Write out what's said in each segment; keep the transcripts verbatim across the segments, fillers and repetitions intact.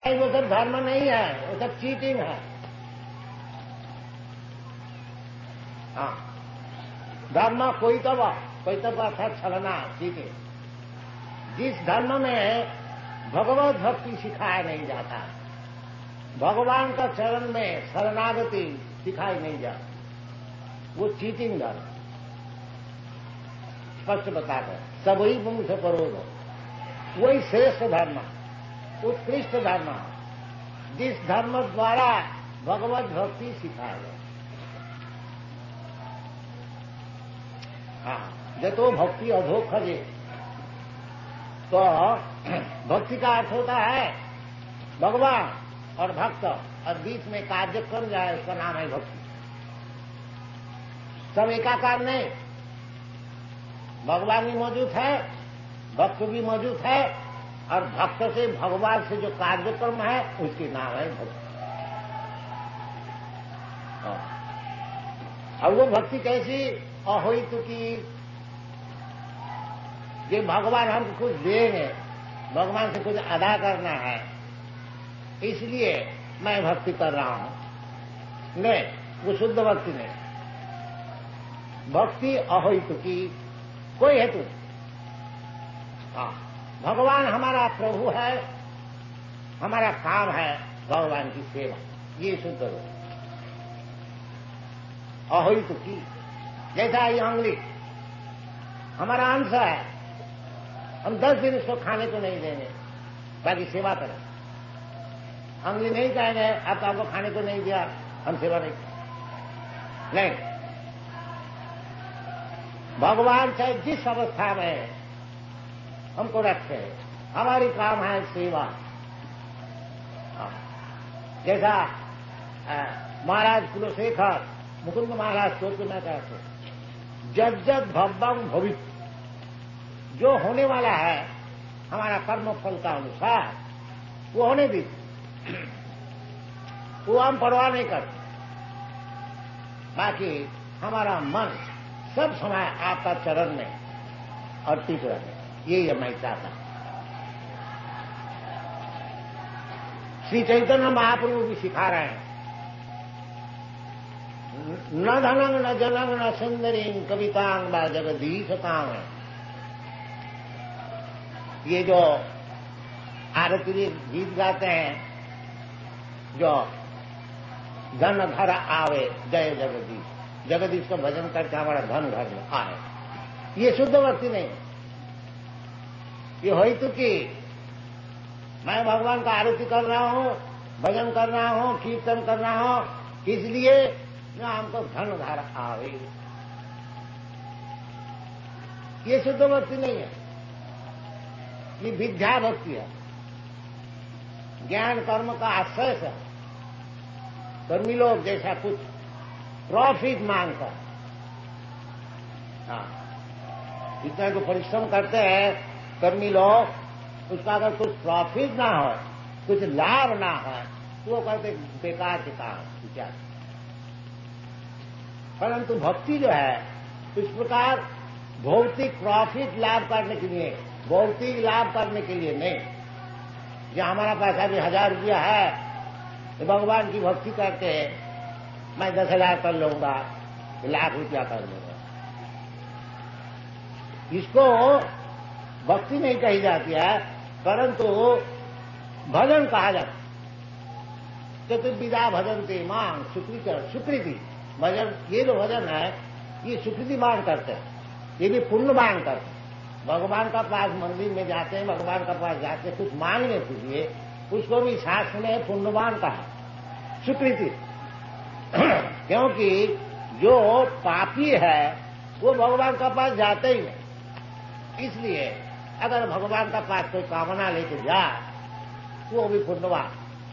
वो सब धर्म नहीं है, वो सब चीटिंग है। हाँ, धर्म कोई तो कोई तो था छलना, चीटिंग। जिस धर्म में भगवत भक्ति सिखाया नहीं जाता, भगवान का चरण में शरणागति सिखाई नहीं जाती, वो चीटिंग धर्म। स्पष्ट बताकर सबही वंश परोध, वही श्रेष्ठ धर्म, उत्कृष्ट धर्म, जिस धर्म द्वारा भगवत भक्ति सिखाया जाए। हाँ, जतो भक्ति अधो खजे, तो भक्ति का अर्थ होता है भगवान और भक्त, और बीच में कार्यक्रम जाए, उसका नाम है भक्ति। सब एकाकार नहीं, भगवान भी मौजूद है, भक्त भी मौजूद है, और भक्त से भगवान से जो कार्यक्रम है उसके नाम है भक्ति। और वो भक्ति कैसी? अहोइत की, ये भगवान हमको कुछ देंगे, भगवान से कुछ अदा करना है, इसलिए मैं भक्ति कर रहा हूं। नहीं, वो शुद्ध भक्ति नहीं। भक्ति अहोइत की, कोई हेतु। हाँ, भगवान हमारा प्रभु है, हमारा काम है भगवान की सेवा, ये शुद्ध रूप। अहोइत की, जैसा ये अंगुली हमारा अंश है, हम दस दिन इसको खाने को नहीं देंगे, बाकी सेवा करें। अंगुली नहीं कहेंगे अब तो आपको खाने को नहीं दिया, हम सेवा नहीं करें। नहीं, भगवान चाहे जिस अवस्था में हमको रखे, हमारी काम है सेवा। जैसा महाराज कुलशेखर मुकुंद महाराज स्तोत्र में कहते, जब जब भव्यम भवित, जो होने वाला है हमारा कर्म फल का अनुसार वो होने दीजिए, वो हम परवाह नहीं करते। बाकी हमारा मन सब समय आपका चरण में अर्पित रहे, यही मैं चाहता हूं। श्री चैतन्य महाप्रभु भी सिखा रहे हैं, न धनंग न जनंग न सुंदरी कवितांग व जगदीशतांग। ये जो आरती गीत गाते हैं, जो धन घर आवे जय जगदीश, जगदीश का भजन करके हमारा धन घर में आए, ये शुद्ध भक्ति नहीं। ये हो तो कि मैं भगवान का आरती कर रहा हूं, भजन कर रहा हूं, कीर्तन कर रहा हूं, इसलिए ना हमको धन धारा आवे, ये शुद्ध भक्ति नहीं है, ये विद्या भक्ति है। ज्ञान कर्म का आश्रय है। कर्मी लोग जैसा कुछ प्रॉफिट मांगकर, हाँ, जितना को परिश्रम करते हैं कर्मी लोग, उसका अगर कुछ प्रॉफिट ना हो, कुछ लाभ ना हो, तो वो कहते बेकार के काम क्या। परंतु भक्ति जो है इस प्रकार भौतिक प्रॉफिट लाभ करने के लिए, भौतिक लाभ करने के लिए नहीं। जहां हमारा पैसा भी हजार रुपया है, तो भगवान की भक्ति करके मैं दस हजार कर लूंगा, लाख रुपया कर लूंगा, इसको भक्ति नहीं कही जाती है, परंतु भजन कहा जाता। चतुर्विधा भजन ते मांग सुकृति भजन, ये जो भजन है ये सुकृति मांग करते हैं, ये भी पुण्य मांग करते हैं। भगवान का पास मंदिर में जाते हैं, भगवान का पास जाते हैं कुछ मांगने के लिए, उसको भी शास्त्र में पुण्यवान कहा, स्वीकृति। क्योंकि जो पापी है वो भगवान का पास जाते ही नहीं, इसलिए अगर भगवान का पास कोई कामना लेके जाए तो वो भी पुण्यवान।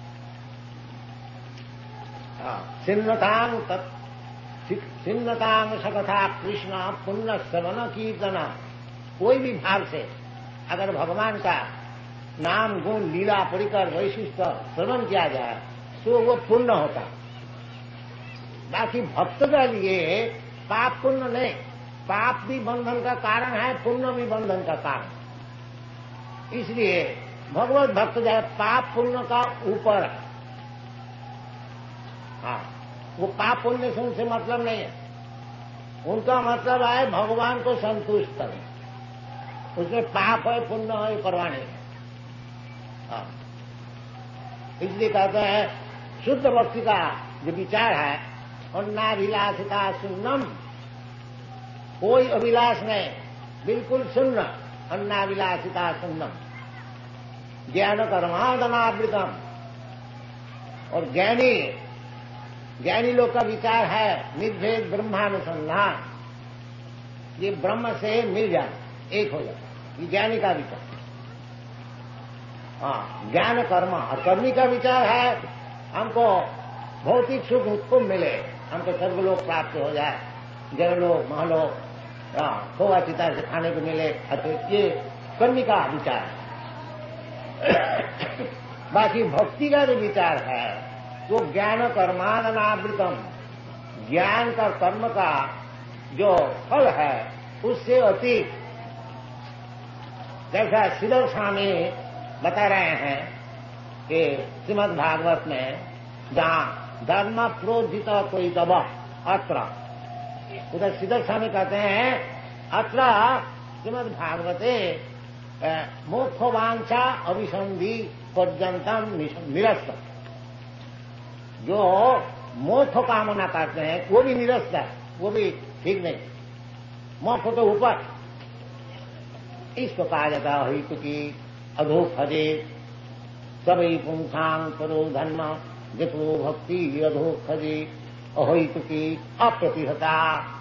सिन्नतांग सिन्नतांग सकथा कृष्ण पुण्य श्रवण कीर्तना, कोई भी भाव से अगर भगवान का नाम गुण लीला परिकर वैशिष्ट श्रवण किया जाए तो वो पुण्य होता। बाकी भक्त के लिए पाप पुण्य नहीं, पाप भी बंधन का कारण है, पुण्य भी बंधन का कारण। इसलिए भगवत भक्त जो है पाप पुण्य का ऊपर है। हाँ, वो पाप पुण्य से उनसे मतलब नहीं है। उनका मतलब है भगवान को संतुष्ट करना। उसमें पाप है पुण्य है परवाह नहीं है। हाँ, इसलिए कहते हैं शुद्ध भक्ति का जो विचार है, अन्नाभिलाषिता शून्यम, कोई अभिलाष नहीं, बिल्कुल शून्य, अन्नाभिलाषिता शून्यम, ज्ञान कर्मादनावृतम। और ज्ञानी ज्ञानी लोग का विचार है निर्भेद ब्रह्मानुसंधान, ये ब्रह्म से मिल जाए, एक हो जाए, ये ज्ञानी का विचार। हाँ, ज्ञान कर्म और कर्मी का विचार है हमको भौतिक सुख उसको मिले, हमको स्वर्गलोक प्राप्त हो जाए, जयलोक महलोक खोआ चिता से खाने को मिले, अच्छा ये कर्मी का विचार है। बाकी भक्ति का जो विचार है वो ज्ञान कर्मादनावृतम, ज्ञान का कर्म का जो फल है उससे अतीत। जैसा श्रीधर स्वामी बता रहे हैं कि श्रीमद् भागवत में जहां धर्म प्रोजित कोई दबा अत्र, उधर श्रीधर स्वामी कहते हैं अत्र श्रीमद् भागवते मोक्षवांछा अभिसंधि पर्यंतम निरस्त। जो मोक्ष कामना करते हैं वो भी निरस्त है, वो भी ठीक नहीं, मोक्ष तो ऊपर। इसको कहा जाता है हित की अधोखजे सभी पुंसांग परो धर्म जितो भक्ति अधोखजे अहित की अप्रतिहता।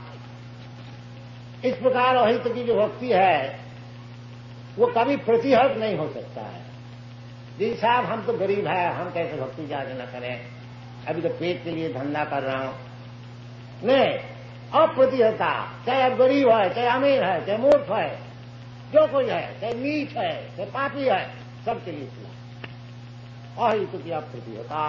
इस प्रकार अहित की जो भक्ति है वो कभी प्रतिहत नहीं हो सकता है। जी साहब हम तो गरीब है, हम कैसे भक्ति ज्यादा न करें, अभी तो पेट के लिए धंधा कर रहा हूं, नहीं, अप्रतिहता। चाहे अब गरीब है, चाहे अमीर है, चाहे मूर्ख है, जो कोई है, चाहे नीच है, चाहे पापी है, सबके लिए खुला। अहित की अप्रतिहता,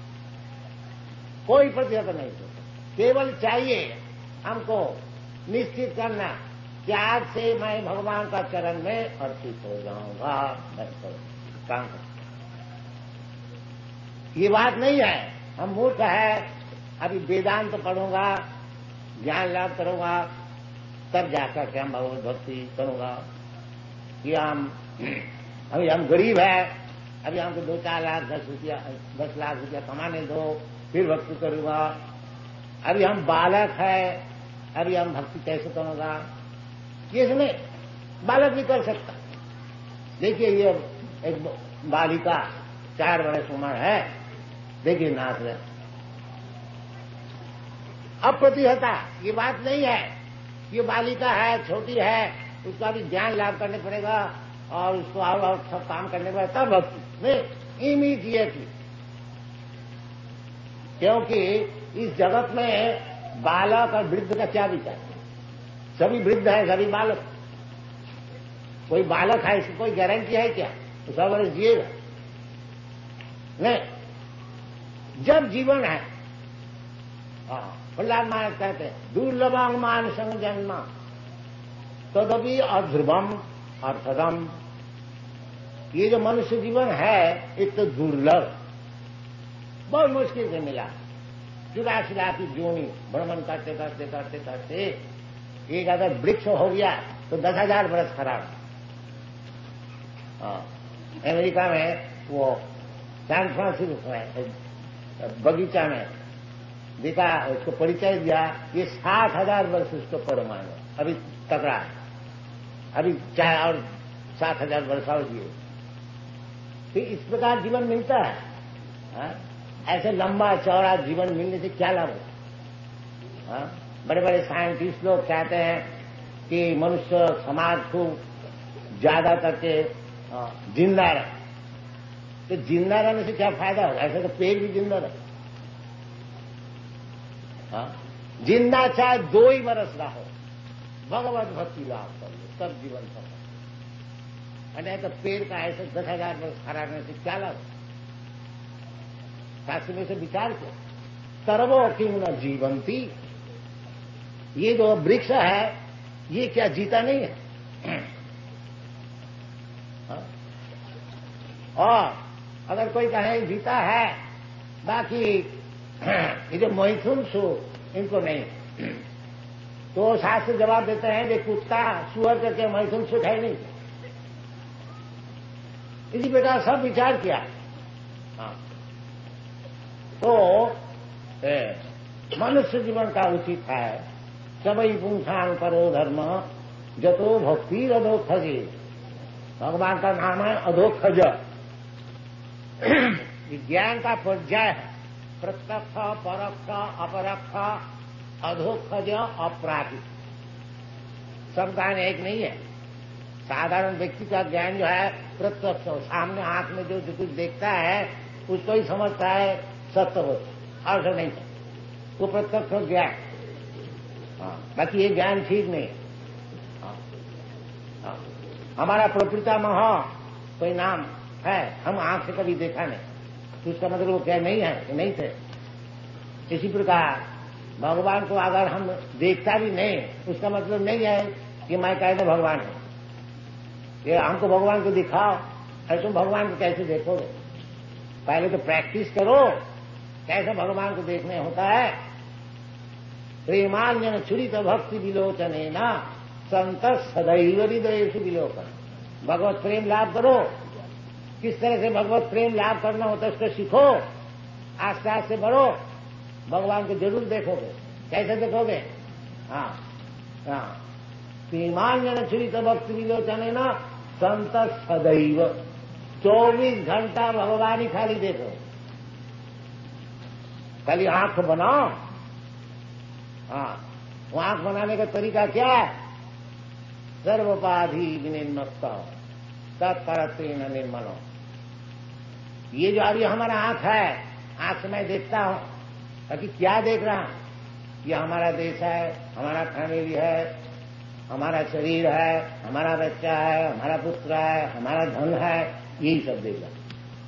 कोई प्रतिहत नहीं हो। केवल चाहिए हमको निश्चित करना कि आज से मैं भगवान का चरण में अर्पित हो जाऊंगा, मैं काम कर। ये बात नहीं है हम मूर्ख है, अभी वेदांत तो पढ़ूंगा, ज्ञान लाभ करूंगा, तब जाकर के हम भगवत भक्ति करूंगा। कि हम अभी हम गरीब है, अभी हमको दो चार लाख दस रुपया दस लाख रुपया कमाने दो, फिर भक्ति करूंगा। अभी हम बालक है, अभी हम भक्ति कैसे करूंगा, ये नहीं, बालक भी कर सकता। देखिए ये एक बालिका चार वर्ष उम्र है, देखिए नाच रहे। अप्रतिहता ये बात नहीं है, ये बालिका है, छोटी है, उसका भी ज्ञान लाभ करने पड़ेगा और उसको और और सब काम करने पड़ेगा तब भक्ति नहीं, इमीडिएटली। क्योंकि इस जगत में बालक और वृद्ध का क्या विचार, सभी वृद्ध है, सभी बालक। कोई बालक है इसकी कोई गारंटी है क्या तो सौ वर्ष जिएगा? नहीं, जब जीवन है। हाँ, प्रहलाद महाराज कहते हैं दुर्लभम मान संग जन्म तदपि अध्रुवम अर्थदम। ये जो मनुष्य जीवन है एक तो दुर्लभ, बहुत मुश्किल से मिला। चुरासी लाख की जोनी भ्रमण करते करते करते करते एक अगर वृक्ष हो गया तो दस हजार बरस खराब। हाँ, अमेरिका में वो सैन फ्रांसिस्को में बगीचा में देखा, उसको परिचय दिया, ये सात हजार वर्ष उसको परमाणु अभी तकड़ा है, अभी चाहे और सात हजार वर्ष और जिए। तो इस प्रकार जीवन मिलता है। हा? ऐसे लंबा चौड़ा जीवन मिलने से क्या लाभ है? बड़े बड़े साइंटिस्ट लोग कहते हैं कि मनुष्य समाज को ज्यादा करके जिंदा रहे। तो जिंदा रहने से क्या फायदा होगा? ऐसे तो पेड़ भी जिंदा रहे। हाँ? जिंदा चाहे दो ही बरस रहो, भगवत भक्ति लाभ कर लो, तब जीवन सफल। नहीं तो पेड़ का ऐसे दस हजार वर्ष खड़ा रहने से क्या लाभ? शास्त्र में से विचार किया, सर्वो किम न जीवंती। ये जो वृक्ष है ये क्या जीता नहीं है? हाँ? और अगर कोई कहे जीता है, बाकी ये जो मैथुन सु इनको नहीं, तो शास्त्र जवाब देते हैं कि कुत्ता सुअर करके मैथुन सुख है नहीं। इसी प्रकार सब विचार किया। हाँ। तो मनुष्य जीवन का उचित है सबई पुंसान परो धर्म जतो भक्ति अधोखजे। भगवान का नाम है अधोखज। ज्ञान का पर्याय है प्रत्यक्ष, परोक्ष, अपरोक्ष, अधोखज, अपराधिक। सब ज्ञान एक नहीं है। साधारण व्यक्ति का ज्ञान जो है प्रत्यक्ष, सामने आंख में जो, जो कुछ देखता है उसको ही समझता है सत्य वस्तु, और सब नहीं है वो प्रत्यक्ष ज्ञान। हाँ, बाकी ये ज्ञान ठीक नहीं है। हाँ, हाँ, हमारा प्रपितामह कोई नाम है, हम आंख से कभी देखा नहीं, तो उसका मतलब वो क्या नहीं है, नहीं थे। इसी प्रकार भगवान को अगर हम देखता भी नहीं, उसका मतलब नहीं है कि मैं कहते भगवान हूं। ये हमको भगवान को दिखाओ, ऐसे तुम भगवान को कैसे देखोगे? पहले तो प्रैक्टिस करो कैसे भगवान को देखने होता है। प्रेमांजन छुरित भक्ति विलोचने न संत सदैव हृदयेषु विलोकन। भगवत प्रेम लाभ करो। किस तरह से भगवत प्रेम लाभ करना होता है उसको सीखो, आस्ते आस्ते बढ़ो, भगवान को जरूर देखोगे। कैसे देखोगे? हाँ हाँ, प्रेमांजन छुरित भक्ति विलोचने न संत सदैव। चौबीस घंटा भगवान ही खाली देखो, खाली आंख बनाओ। हाँ, वो आंख बनाने का तरीका क्या है? सर्वोपाधि विनिर्मुक्त तत्परत्वेन निर्मलो। ये जो अभी हमारा आंख है, आंख से मैं देखता हूं, ताकि क्या देख रहा हूं? ये हमारा देश है, हमारा फैमिली है, हमारा शरीर है, हमारा बच्चा है, हमारा पुत्र है, हमारा धन है, यही सब देख रहा।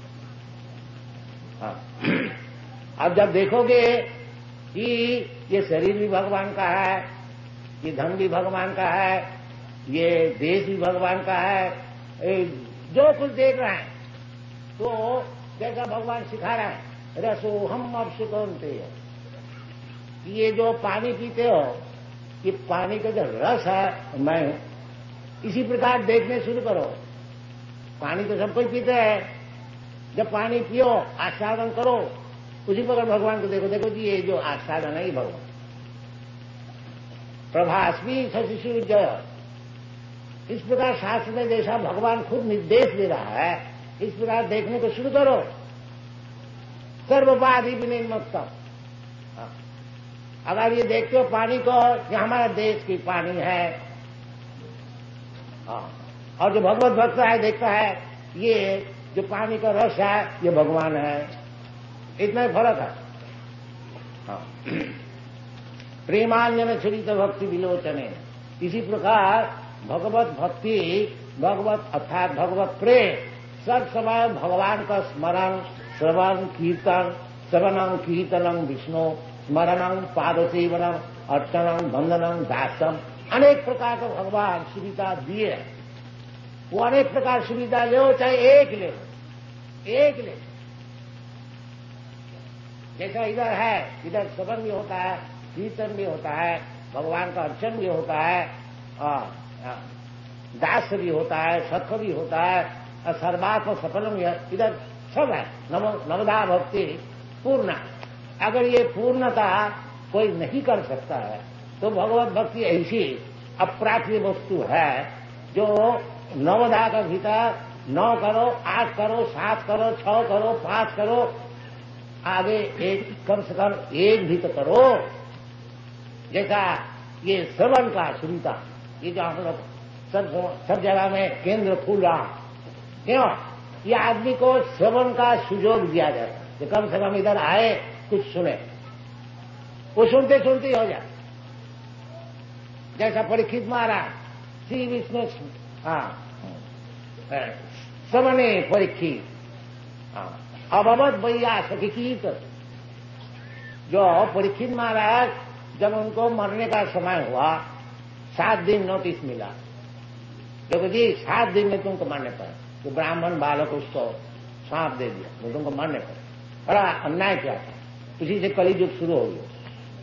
हाँ, अब जब देखोगे कि ये शरीर भी भगवान का है, ये धन भी भगवान का है, ये देश भी भगवान का है, जो कुछ देख रहा है तो जैसा भगवान सिखा रहा है, रसो हम अब सुकौनते हो। ये जो पानी पीते हो, ये पानी का जो रस है मैं हूं। इसी प्रकार देखने शुरू करो। पानी तो सब कोई पीते हैं, जब पानी पियो आस्वादन करो, उसी प्रकार भगवान को देखो। देखो जी ये जो आस्वादन है ये भगवान। प्रभास्मी शशिशु जय। इस प्रकार शास्त्र में जैसा भगवान खुद निर्देश दे रहा है, इस प्रकार देखने को शुरू करो। सर्वोपाधि विनिर्मुक्त। अगर ये देखते हो पानी को, ये हमारा देश की पानी है, और जो भगवत भक्त है देखता है ये जो पानी का रस है ये भगवान है, इतना ही फर्क है। हाँ। प्रेमांजन छुरित भक्ति विलोचने। इसी प्रकार भगवत भक्ति, भगवत अर्थात भगवत प्रेम सब समय भगवान का स्मरण, श्रवण, कीर्तन, श्रवणं कीर्तनं विष्णु, स्मरणं पादसेवनम, अर्चनम, वंदनम, दासम, अनेक प्रकार का भगवान सुविधा दिए। वो अनेक प्रकार सुविधा लो, चाहे एक ले, एक ले। जैसा इधर है, इधर श्रवण भी होता है, कीर्तन भी होता है, भगवान का अर्चन भी होता है, और दास भी होता है, सत्व भी होता है, और सर्वात्म सफलम इधर सब है। नव नवदा भक्ति पूर्ण। अगर ये पूर्णता कोई नहीं कर सकता है तो भगवत भक्ति ऐसी अप्राप्य वस्तु है जो नवदा का भीतर नौ करो, आठ करो, सात करो, छह करो, पांच करो, आगे एक कम से कम एक भी तो करो। जैसा ये श्रवण का सुविधा, ये जो हम लोग सब सब जगह में केंद्र खुल रहा, क्यों? ये आदमी को श्रवण का सुयोग दिया जाता है कि कम से कम इधर आए, कुछ सुने, वो सुनते सुनते ही हो जाए। जैसा परीक्षित महाराज श्री विष्णु श्रवणे परीक्षित अभवत भैया सखी कीर्तन। जो परीक्षित महाराज जब उनको मरने का समय हुआ, सात दिन नोटिस मिला, देखो जी सात दिन में तुमको मरने पर, तो ब्राह्मण बालक उसको सांप दे दिया, वो तुमको मरने पड़े। बड़ा अन्याय क्या था, उसी से कली युग शुरू हो गया।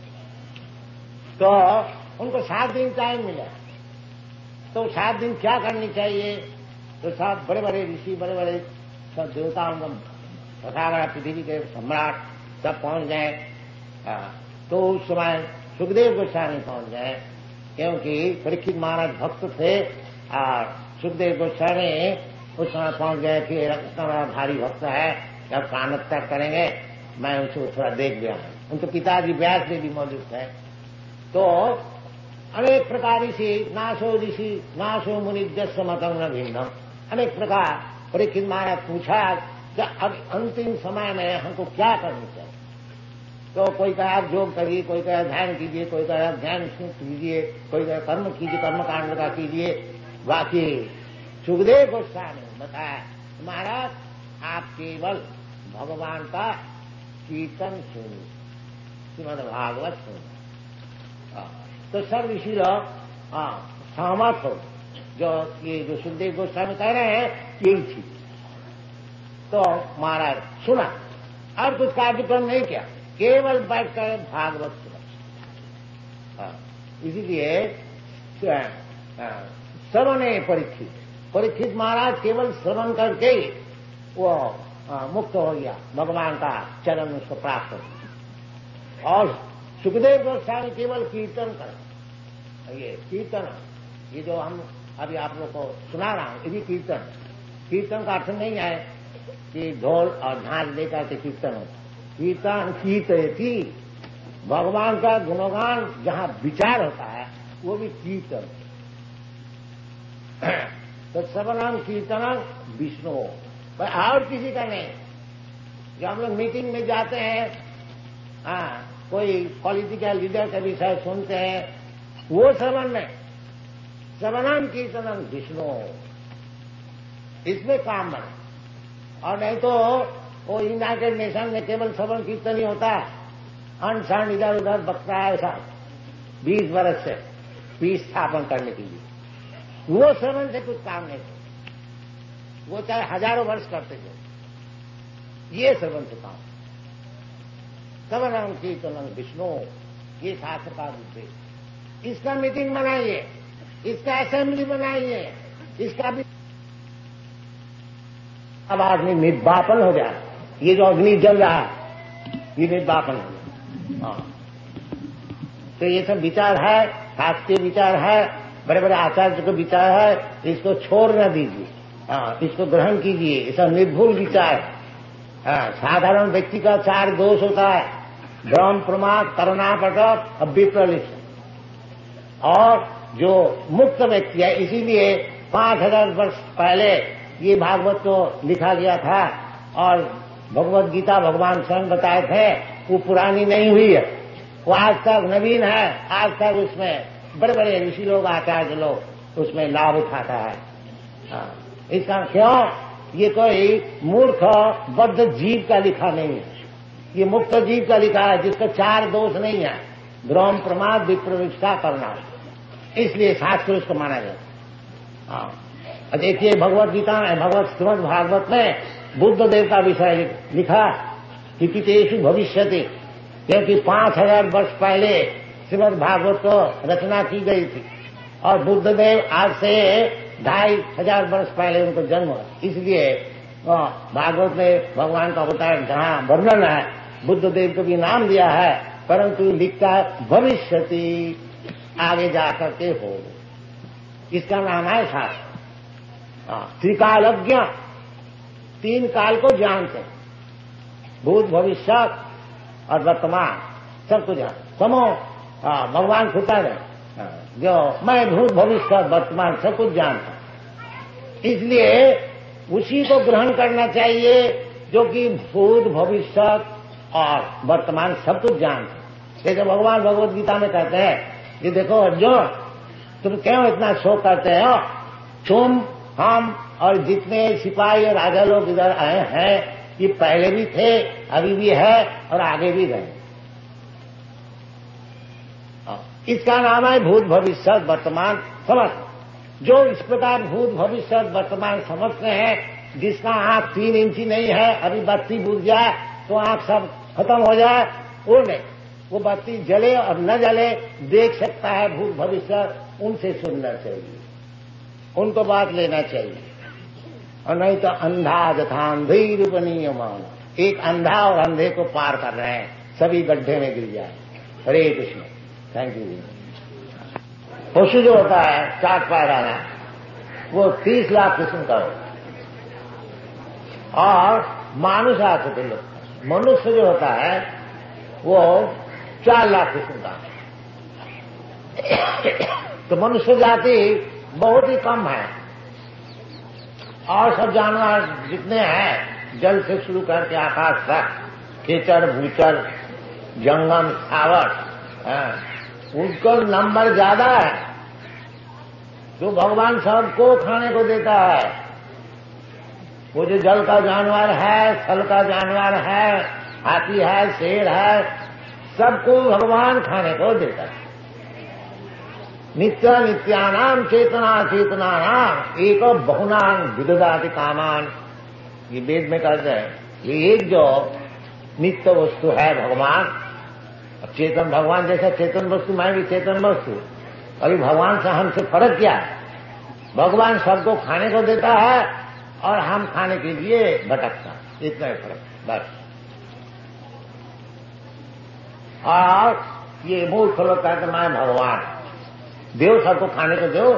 तो उनको सात दिन टाइम मिला, तो सात दिन क्या करनी चाहिए? तो सात बड़े बड़े ऋषि, बड़े बड़े सब देवताओं का तथागत पृथ्वी के सम्राट सब पहुंच गए। तो उस समय सुखदेव गोस्वामी पहुंच गए, क्योंकि परीक्षित महाराज भक्त थे और सुखदेव गोस्वामी उस समय पहुंच गए कि इतना बड़ा भारी भक्त है, जब कानत्या करेंगे मैं उसको थोड़ा देख गया। उनके पिताजी व्यास देव भी मौजूद थे। तो अनेक प्रकार से नासो ऋषि नासो मुनि जस मतम न भिन्नम, अनेक प्रकार परीक्षित महाराज पूछा कि अब अंतिम समय में हमको क्या करना चाहिए? तो कोई कहा आप योग करिए, कोई कहा ध्यान कीजिए, कोई कहा ध्यान कीजिए, कोई कहा कर्म कीजिए, कर्म कांड का कीजिए। बाकी सुखदेव गोस्वामी ने बताया महाराज आप केवल भगवान का कीर्तन सुनिए, श्रीमद् भागवत सुनिए। तो सब ऋषि लोग सहमत हो, जो ये जो सुखदेव गोस्वामी कह रहे हैं यही चीज। तो महाराज सुना और कुछ कार्यक्रम नहीं किया, केवल बैठकर भागवत सुना। इसीलिए श्रवण परीक्षित परीक्षित महाराज केवल श्रवण करके ही वो आ, मुक्त हो गया, भगवान का चरण उसको प्राप्त हो गया। और सुखदेव गोस्वामी केवल कीर्तन कर, ये कीर्तन, ये जो हम अभी आप लोग को सुना रहा हूं, ये भी कीर्तन। कीर्तन का अर्थ नहीं है कि ढोल और झांझ लेकर के कीर्तन हो। कीर्तन कीर्तयति, भगवान का गुणगान जहां विचार होता है वो भी कीर्तन। तो श्रवणम कीर्तनम विष्णु, और किसी का नहीं। जब हम लोग मीटिंग में जाते हैं, हाँ, कोई पॉलिटिकल लीडर का विषय सुनते हैं, वो श्रवण नहीं, श्रवणम कीर्तनम विष्णु, इसमें काम बने। और नहीं तो वो यूनाइटेड नेशन में केवल श्रवण कीर्तन ही होता है, अनशन इधर उधर बकता है ऐसा बीस वर्ष से पीस स्थापन करने के लिए। वो श्रवण से कुछ काम नहीं करता, वो चाहे हजारों वर्ष करते थे, ये श्रवण से काम। श्रवणम कीर्तनम विष्णु, ये शास्त्र का उद्देश्य। इसका मीटिंग बनाइए, इसका असेंबली बनाइए, इसका भी अब आदमी निर्वापन हो गया। ये जो अग्नि जल रहा है ये निर्वापन हो गया। हाँ, तो ये सब विचार है, शास्त्रीय विचार है, बड़े बड़े आचार्य का विचार है, इसको छोड़ न दीजिए। हाँ, इसको ग्रहण कीजिए, इसका निर्भुल विचार है। हाँ, साधारण व्यक्ति का चार दोष होता है, भ्रम प्रमाद करुणापटक और विप्रलिप्त। और जो मुक्त व्यक्ति है, इसीलिए पांच हजार वर्ष पहले ये भागवत को लिखा गया था, और भगवत गीता भगवान स्वयं बताए थे, वो पुरानी नहीं हुई है, वो आज तक नवीन है। आज तक उसमें बड़े बड़े ऋषि लोग, आचार्य लोग उसमें लाभ उठाता है। हाँ, इसका क्यों? ये कोई मूर्ख बद्ध जीव का लिखा नहीं है, ये मुक्त जीव का लिखा है, जिसका चार दोष नहीं है, भ्रम प्रमाद विप्रविष्टा करना, इसलिए शास्त्र उसको माना गया। हाँ, देखिए भगवत गीता में, भगवत श्रीमद् भागवत में बुद्ध देव का विषय लिखा कि पितेषु भविष्यति, क्योंकि पांच हजार वर्ष पहले श्रीमद् भागवत को रचना की गई थी, और बुद्ध देव आज से ढाई हजार वर्ष पहले उनको जन्म हुआ। इसलिए भागवत में भगवान का अवतार जहां वर्णन है, बुद्ध देव को भी नाम दिया है, परंतु लिखता है भविष्यति, आगे जाकर के हो। इसका नाम है शास्त्र। त्रिकालज्ञ, तीन काल को जानते हैं, भूत भविष्य और वर्तमान, सबको जानते। समो भगवान खुदा है जो मैं भूत भविष्य वर्तमान सब कुछ जानता हूं, इसलिए उसी को ग्रहण करना चाहिए जो कि भूत भविष्य और वर्तमान सब कुछ जानते। जैसे भगवान भगवत गीता में कहते हैं कि देखो अर्जुन, तुम क्यों इतना शोक करते हो? तुम, हम और जितने सिपाही और राजा लोग इधर आए हैं, ये पहले भी थे, अभी भी है और आगे भी रहे। इसका नाम है भूत भविष्य वर्तमान समझ। जो इस प्रकार भूत भविष्य वर्तमान समझते हैं, जिसका आंख तीन इंची नहीं है, अभी बत्ती बुझ जाए तो आंख सब खत्म हो जाए, वो नहीं, वो बत्ती जले और न जले देख सकता है भूत भविष्य, उनसे सुनना चाहिए, उनको बात लेना चाहिए। और नहीं तो अंधा जथांधी रूपनीय मान, एक अंधा और अंधे को पार कर रहे हैं, सभी गड्ढे में गिर जाए। हरे कृष्ण। Thank you. पशु जो होता है चार पैर वाला, वो तीस लाख किस्म का होता है, और मानुष आते थे लोग, मनुष्य जो होता है वो चार लाख किस्म का। तो मनुष्य जाति बहुत ही कम है, और सब जानवर जितने हैं, जल से शुरू करके आकाश तक, कीचड़ भूचड़ जंगम स्थावर, उनका नंबर ज्यादा है। जो भगवान सबको खाने को देता है, वो जो जल का जानवर है, थल का जानवर है, हाथी है, शेर है, सबको भगवान खाने को देता है। नित्य नित्यानाम चेतना चेतनानाम एक बहुनाम विदधाति कामान, ये वेद में कहते हैं। ये एक जो नित्य वस्तु है भगवान, चेतन भगवान जैसा चेतन वस्तु, मैं भी चेतन वस्तु। अभी भगवान से हमसे फर्क क्या है? भगवान सबको खाने को देता है और हम खाने के लिए भटकता, इतना ही फर्क बस। और ये मूर्ख लोग कहते मैं भगवान, देव सबको खाने को दो।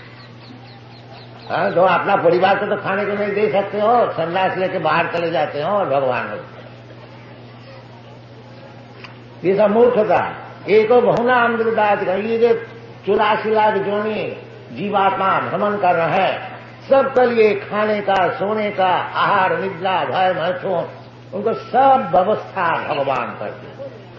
हाँ, तो अपना परिवार को तो खाने को नहीं दे सकते हो, संन्यास लेके बाहर चले जाते हो और भगवान हो। ये सब मूर्खता। एक बहुना अमृताद, ये जो चौरासी लाख जोनी जीवात्मा भ्रमण कर रहे हैं, सबके लिए खाने का, सोने का, आहार, निद्रा, भय, महत्व, उनको सब व्यवस्था भगवान करते।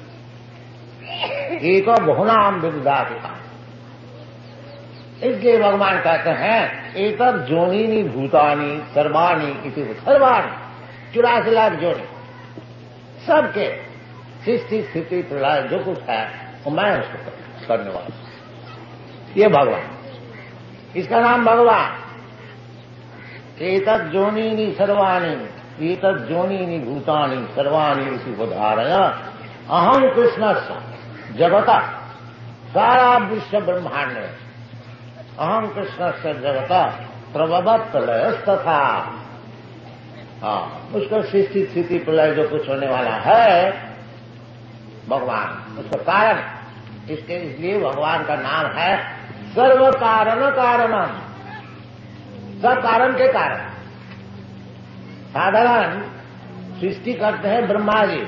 एक बहुनाम विदधाति, इसलिए भगवान कहते हैं एतद् जोनीनि भूतानि सर्वाणि इति, सर्वाणि चौरासी लाख जोनी, सबके सृष्टि स्थिति प्रलय जो कुछ है वो मैं उसको करने वाला, ये भगवान, इसका नाम भगवान। एतद् जोनीनि सर्वाणि, एतद् जोनीनि भूतानि सर्वाणि इति उदाहरण अहं कृष्णस्य जगता, सारा विश्व ब्रह्मांड में अहं कृष्णस्य जगता प्रभवत् प्रलयस्तथा, हाँ, उसका सृष्टि स्थिति प्रलय जो कुछ होने वाला है भगवान, उसका कारण, इसके इसलिए भगवान का नाम है सर्व कारण कारणम, सब कारण के कारण। साधारण सृष्टि करते हैं ब्रह्मा जी,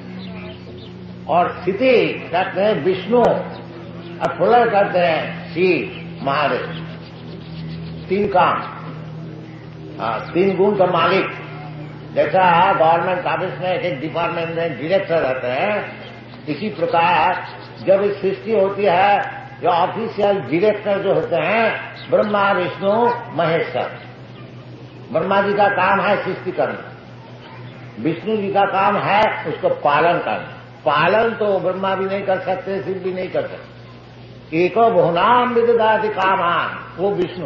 और स्थिति करते हैं विष्णु, और प्रलय करते हैं शिव महादेव। तीन काम, हाँ, तीन गुण का मालिक। जैसा गवर्नमेंट ऑफिस में एक डिपार्टमेंट में डायरेक्टर रहते हैं, इसी प्रकार जब सृष्टि होती है, जो ऑफिशियल डायरेक्टर जो होते हैं ब्रह्मा विष्णु महेश्वर। ब्रह्मा जी का काम है सृष्टि करना, विष्णु जी का काम है उसको पालन करना। पालन तो ब्रह्मा भी नहीं कर सकते, शिव भी नहीं कर सकते। एको बहुनाम विदधाति कामान, वो विष्णु।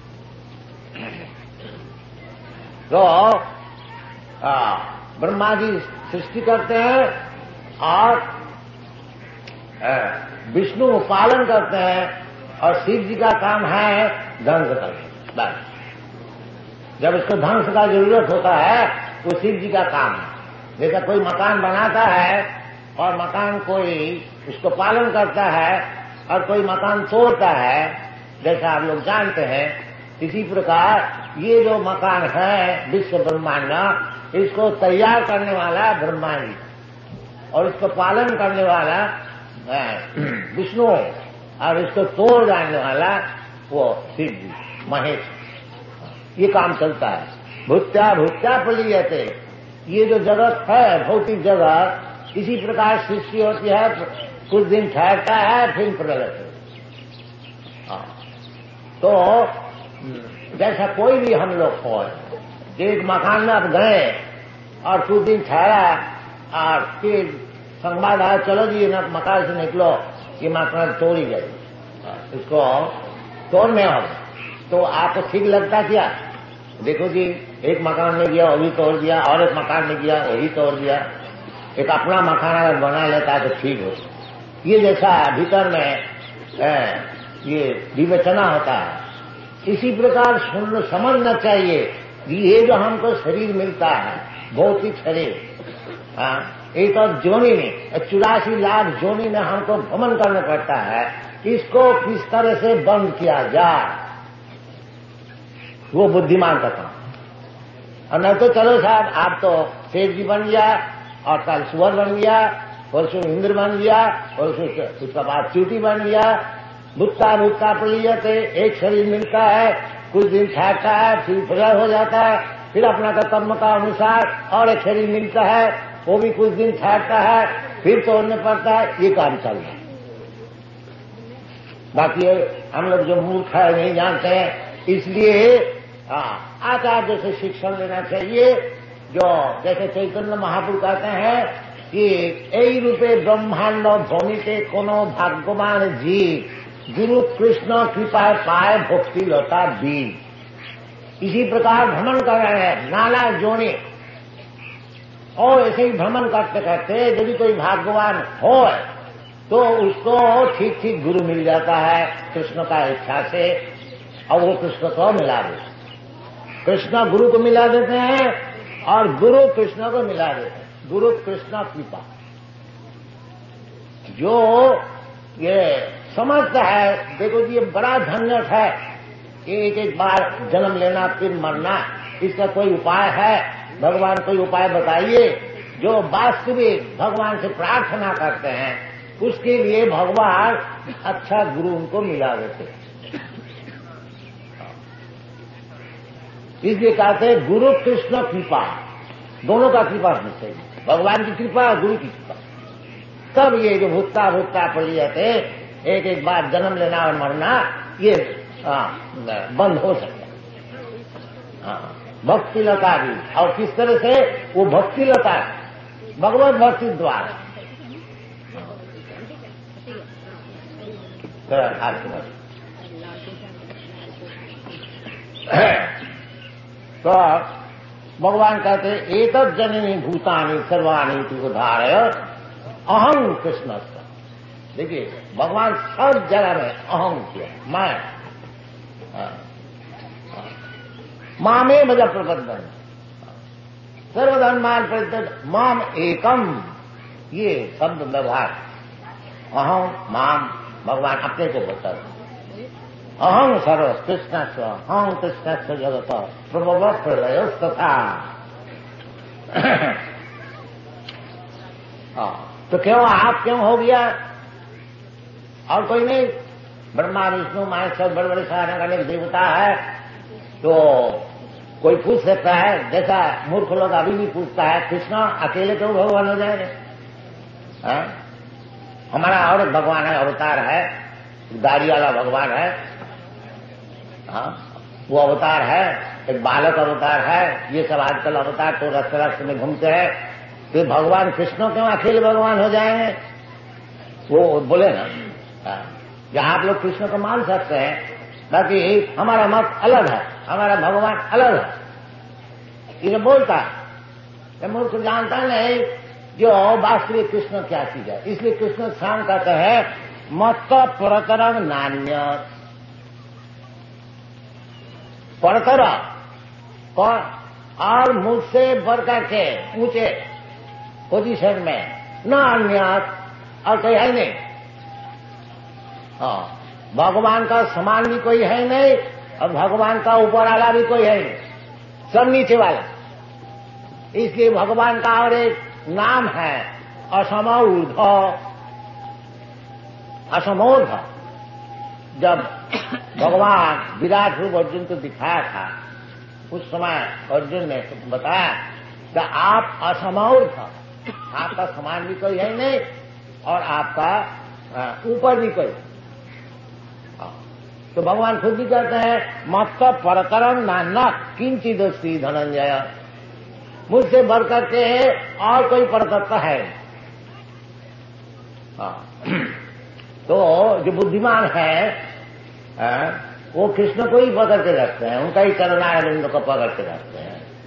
तो ब्रह्मा जी सृष्टि करते हैं और विष्णु पालन करते हैं, और शिव जी का काम है ध्वंस करना। बस जब इसको ध्वंस का जरूरत होता है तो शिव जी का काम है। जैसा कोई मकान बनाता है और मकान कोई उसको पालन करता है और कोई मकान तोड़ता है, जैसा आप लोग जानते हैं, इसी प्रकार ये जो मकान है विश्व ब्रह्मांड, इसको तैयार करने वाला ब्रह्मा जी और इसको पालन करने वाला विष्णु, और इसको तोड़ डालने वाला वो शिव जी महेश। ये काम चलता है। भूत्या भूत्या प्रलीयते, ये जो जगत है भौतिक जगत, इसी प्रकार सृष्टि होती है, कुछ दिन ठहरता है फिर प्रलय। तो जैसा कोई भी हम लोग हो, एक मकान में आप गए और कुछ दिन ठहरा और फिर संवाद आया चलो जी ना मकान से निकलो, ये मकान तोड़ी गई, इसको तोड़ने हो, तो आपको ठीक लगता क्या? देखो जी एक मकान में गया वो भी तोड़ दिया, और एक मकान में गया वही तोड़ दिया। एक अपना मकान अगर बना लेता है तो ठीक हो। ये जैसा भीतर में ये विवेचना होता है, इसी प्रकार सुन समझना चाहिए ये जो हमको शरीर मिलता है, भौतिक शरीर, एक और जोनी में चौरासी लाख जोनी में हमको भ्रमण करना पड़ता है, इसको किस तरह से बंद किया जाए, वो बुद्धिमान का काम। और नहीं तो चलो साहब आप तो शेर जी बन गया, और कल सुअर बन गया, परसों इंद्र बन गया, परसों उसका बाद चूटी बन गया, भुट्टा भुट्टा पलियते, एक शरीर मिलता है, कुछ दिन ठहरता है, फिर प्रलय हो जाता है, फिर अपना कर्म का अनुसार और एक शरीर मिलता है, वो भी कुछ दिन ठहरता है, फिर तोड़ने पड़ता है। ये काम चल रहा है। बाकी हम लोग जो मूर्ख है नहीं जानते हैं, इसलिए आचार्य से शिक्षण लेना चाहिए। जो जैसे चैतन्य महाप्रभु कहते हैं कि यही रूपे ब्रह्मांड भूमि के कोनो भाग्यवान जी गुरु कृष्ण कृपा पाए भक्ति लता बीज। इसी प्रकार भ्रमण कर रहे हैं नाला जोड़े, और ऐसे ही भ्रमण करते करते यदि कोई भाग्यवान हो तो उसको ठीक ठीक गुरु मिल जाता है कृष्ण का इच्छा से, और वो कृष्ण को मिला देते, कृष्ण गुरु को मिला देते हैं और गुरु कृष्ण को मिला देते हैं। गुरु कृष्ण कृपा, जो ये समझता है, देखो जी ये बड़ा झंझट है, एक एक बार जन्म लेना फिर मरना, इसका कोई उपाय है? भगवान कोई उपाय बताइए। जो वास्तविक भगवान से प्रार्थना करते हैं उसके लिए भगवान अच्छा गुरु उनको मिला देते हैं। इसलिए कहते हैं गुरु कृष्ण कृपा, दोनों का कृपा होनी चाहिए, भगवान की कृपा और गुरु की कृपा। तब ये जो भुट्टा भुट्टा पड़ी जाते एक एक बार जन्म लेना और मरना ये आ, बंद हो सकता है। भक्ति लता भी, और किस तरह से वो भक्ति लता भगवत भक्ति द्वारा। तो भगवान कहते एतद् जननी भूतानि सर्वाणि तु उद्धारय अहं कृष्ण। देखिए भगवान सब जगह में अहं किया, मैं मामे बजा प्रबंधन सर्वधर्मान परित्यज माम एकम, ये शब्द व्यवहार अहं माम भगवान अपने को बता, अहं सर्व कृष्ण स्व अहं कृष्ण स्व जगत प्रभव प्रलय तथा। तो क्यों आप क्यों हो गया और कोई नहीं? ब्रह्मा विष्णु महेश्वर बड़े बड़े सारे अनेक देवता है, तो कोई पूछ सकता है, जैसा मूर्ख लोग अभी भी पूछता है कृष्ण अकेले क्यों भगवान हो जाएंगे? हमारा और एक भगवान है, अवतार है, दाढ़ी वाला भगवान है, हाँ वो अवतार है, एक बालक अवतार है, ये सब आजकल अवतार तो रस्त रस्त में घूमते हैं। तो भगवान कृष्ण क्यों अकेले भगवान हो जाएंगे? वो बोले ना, जहां आप लोग कृष्ण को मान सकते हैं, बाकी हमारा मत अलग है, हमारा भगवान अलग है, ये बोलता है। मूर्ख जानता नहीं जो वास्तविक कृष्ण क्या चीज है। इसलिए कृष्ण शाम कहते हैं मत परतरंग नान्य, परतर और मुझसे बढ़ करके ऊंचे पोजीशन में न अन्य और कोई है नहीं। हाँ, भगवान का समान भी कोई है नहीं और भगवान का ऊपर वाला भी कोई है नहीं, सब नीचे वाला। इसलिए भगवान का और एक नाम है असमौर्ध। असमौर्ध जब भगवान विराट रूप अर्जुन को दिखाया था, उस समय अर्जुन ने बताया कि आप असमौर्ध, आपका समान भी कोई है नहीं और आपका ऊपर भी कोई। तो भगवान खुद भी कहते हैं मत परतरम नान्ना किंचिदस्ति धनंजय, मुझसे बढ़ करके और कोई परतत्व है। तो जो बुद्धिमान है वो कृष्ण को ही पकड़ के रखते हैं, उनका ही चरणारविंद को पकड़ के रखते हैं।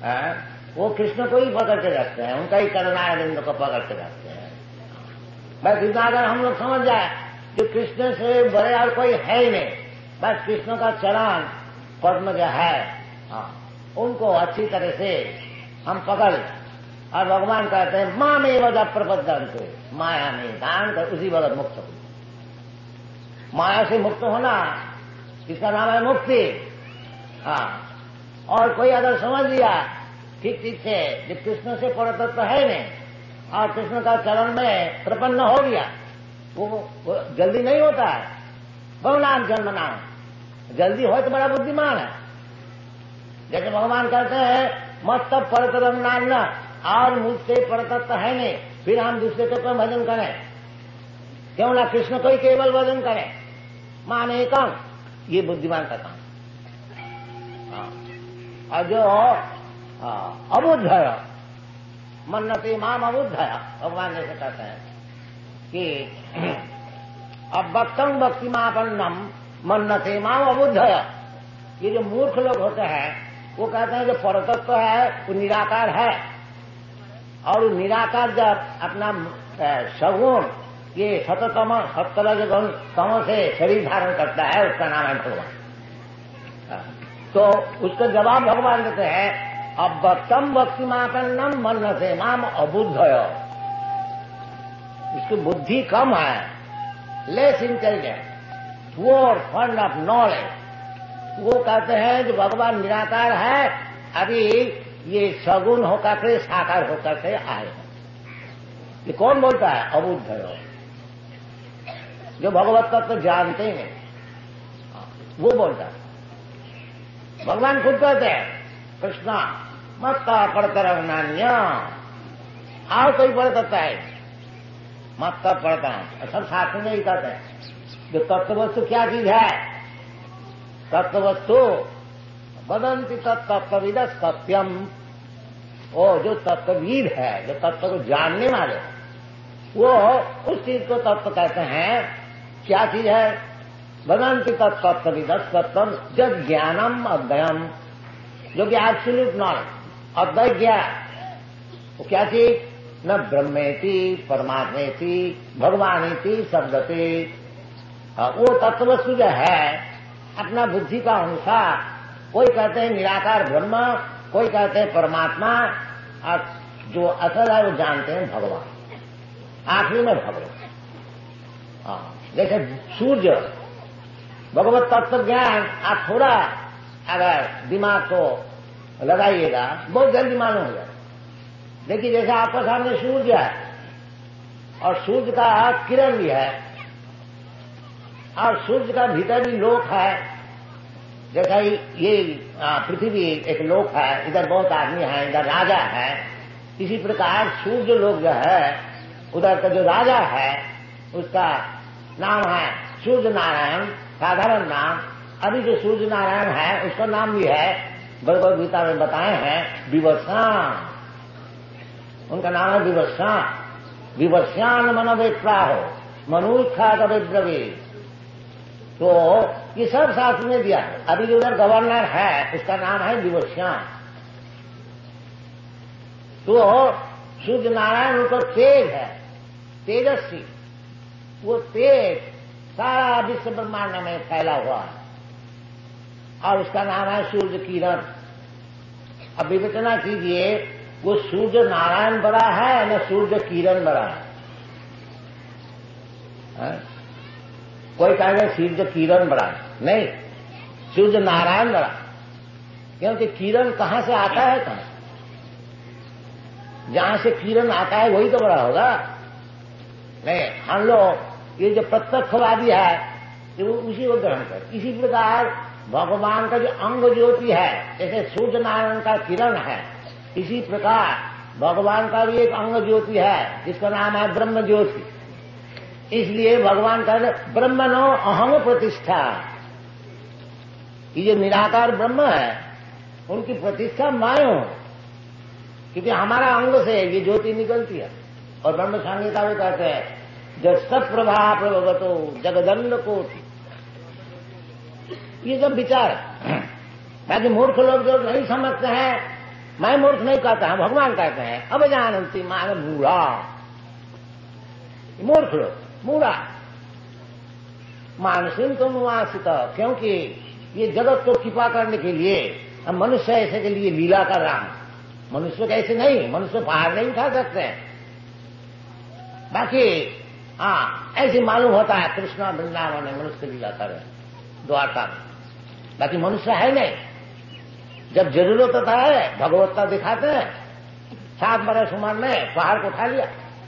है, वो कृष्ण को ही पकड़ के रखते हैं, उनका ही चरणारविंद को पकड़ के रखते हैं। बस इतना अगर हम लोग समझ जाए कि कृष्ण से बड़े और कोई है ही नहीं, बस कृष्ण का चरण पद्म जो है, हाँ, उनको अच्छी तरह से हम पकड़, और भगवान कहते हैं माँ में वजह प्रबद्धंते, माया में दान कर उसी वक्त मुक्त हो। माया से मुक्त होना, इसका नाम है मुक्ति। हाँ, और कोई अगर समझ लिया ठीक ठीक से कि कृष्ण से परतत्व है नहीं, और कृष्ण का चरण में प्रपन्न हो गया, वो, वो जल्दी नहीं होता है। बहुनाम जन्म नाम, जल्दी हो तो बड़ा बुद्धिमान है। जैसे भगवान कहते हैं मत तब परतरम नाम, और मुझसे परतत्व है नहीं, फिर हम दूसरे को क्यों भजन करें? क्यों ना कृष्ण को ही केवल भजन करें, माने कम, ये बुद्धिमान का काम। और जो अबुद्ध है, मन्नते माम अबुद्ध है, भगवान जैसे कहते हैं कि अब भक्तम भक्ति मापन्नम मन्नते माम अबुद्ध है। ये जो मूर्ख लोग होते हैं वो कहते हैं जो परतत्व है वो निराकार है, और वो निराकार जब अपना सगुण ये सततम सत्तर गुण तमों से शरीर धारण करता है, उसका नाम है भगवान। तो उसका जवाब भगवान देते हैं अब भक्तम भक्ति मापन्नम मन्नते माम अबुद्ध है। उसकी बुद्धि कम है, less intelligent, poor fund of knowledge. वो कहते हैं जो भगवान निराकार है, अभी ये सगुण होकर के साकार होकर के आए। ये कौन बोलता है? अबुद्ध है, जो भगवत तत्व तो जानते हैं वो बोलता है। भगवान खुद कहते हैं कृष्णा मत पढ़ता नान्य, और कोई पढ़ता है मत तब पढ़ता हूं। सब शास्त्र में ही कहते हैं जो तत्ववस्तु क्या चीज है, तत्ववस्तु वदंती तत्तत्विद सत्यम। ओ जो तत्वविद है, जो तत्व को जानने वाले, वो उस चीज को तत्व कहते हैं। क्या चीज है? वदंती तत्तत्विद सत्यम जब ज्ञानम अद्वयम, जो कि एब्सोल्यूट नॉलेज, अद्वय ज्ञान। वो क्या चीज? न ब्रह्मेति परमात्मेति भगवानेति शब्दते। वो तत्ववस्तु जो है अपना बुद्धि का अनुसार, कोई कहते हैं निराकार ब्रह्म, कोई कहते हैं परमात्मा, और जो असल है वो जानते हैं भगवान। आखिरी में भगवान। जैसे सूर्य, भगवत तत्व ज्ञान आप थोड़ा अगर दिमाग को लगाइएगा बहुत जल्दी मालूम हो जाए। देखिए जैसे आपके सामने सूर्य है, और सूर्य का किरण भी है, और सूर्य का भीतर भी लोक है। जैसा ये पृथ्वी एक लोक है, इधर बहुत आदमी है, इधर राजा है। इसी प्रकार सूर्य लोक जो है, उधर का जो राजा है उसका नाम है सूर्य नारायण, साधारण नाम। अभी जो सूर्य नारायण है उसका नाम भी है, भगवद गीता में बताए हैं, विवस्वान। उनका नाम है विवस्वान। विवस्वान मनोवेत्राहो मनुष्या कविद्रवी। तो ये सब शास्त्र में दिया है। अभी जो उधर गवर्नर है उसका नाम है विवस्वान। तो सूर्य नारायण उनका तेज है, तेजस्वी। वो तेज सारा विश्व ब्रह्मांड में फैला हुआ है, और उसका नाम है सूर्य किरण। अब विवेचना कीजिए, वो सूर्य नारायण बड़ा है न सूर्य किरण बड़ा है, है? कोई कहेगा सूर्य किरण बड़ा है, नहीं, सूर्य नारायण बड़ा। क्योंकि किरण कहां से आता है? कहां जहां से किरण आता है वही तो बड़ा होगा। नहीं, हम लोग ये जो प्रत्यक्षवादी है वो उसी को ग्रहण कर। इसी प्रकार भगवान का जो अंग ज्योति है, जैसे सूर्य नारायण का किरण है, इसी प्रकार भगवान का भी एक अंग ज्योति है जिसका नाम है ब्रह्म ज्योति। इसलिए भगवान कहते ब्रह्मणो अहम प्रतिष्ठा। ये जो निराकार ब्रह्म है उनकी प्रतिष्ठा मैं हूं, क्योंकि हमारा अंग से ये ज्योति निकलती है। और ब्रह्म संहिता में कहते हैं जब सत्प्रभा प्रभवतो जगदंड कोटि। ये सब विचार है। बाकी मूर्ख लोग जो नहीं समझते हैं मैं मूर्ख नहीं कहता हूं, भगवान कहते हैं अब जानती मान मूढ़ा, मूर्ख लोग मूढ़ा मानसिन तो मुआसित, क्योंकि ये जगत को कृपा करने के लिए मनुष्य ऐसे के लिए लीला कर रहा हूं। मनुष्य कैसे नहीं, मनुष्य बाहर नहीं उठा सकते हैं। बाकी हाँ ऐसे मालूम होता है कृष्णा वृंदावन में मनुष्य लीला कर रहे द्वारका में, बाकी मनुष्य है नहीं। जब जरूरत होता है भगवत्ता दिखाते हैं। सात बरस उम्र में पहाड़ को उठा लिया,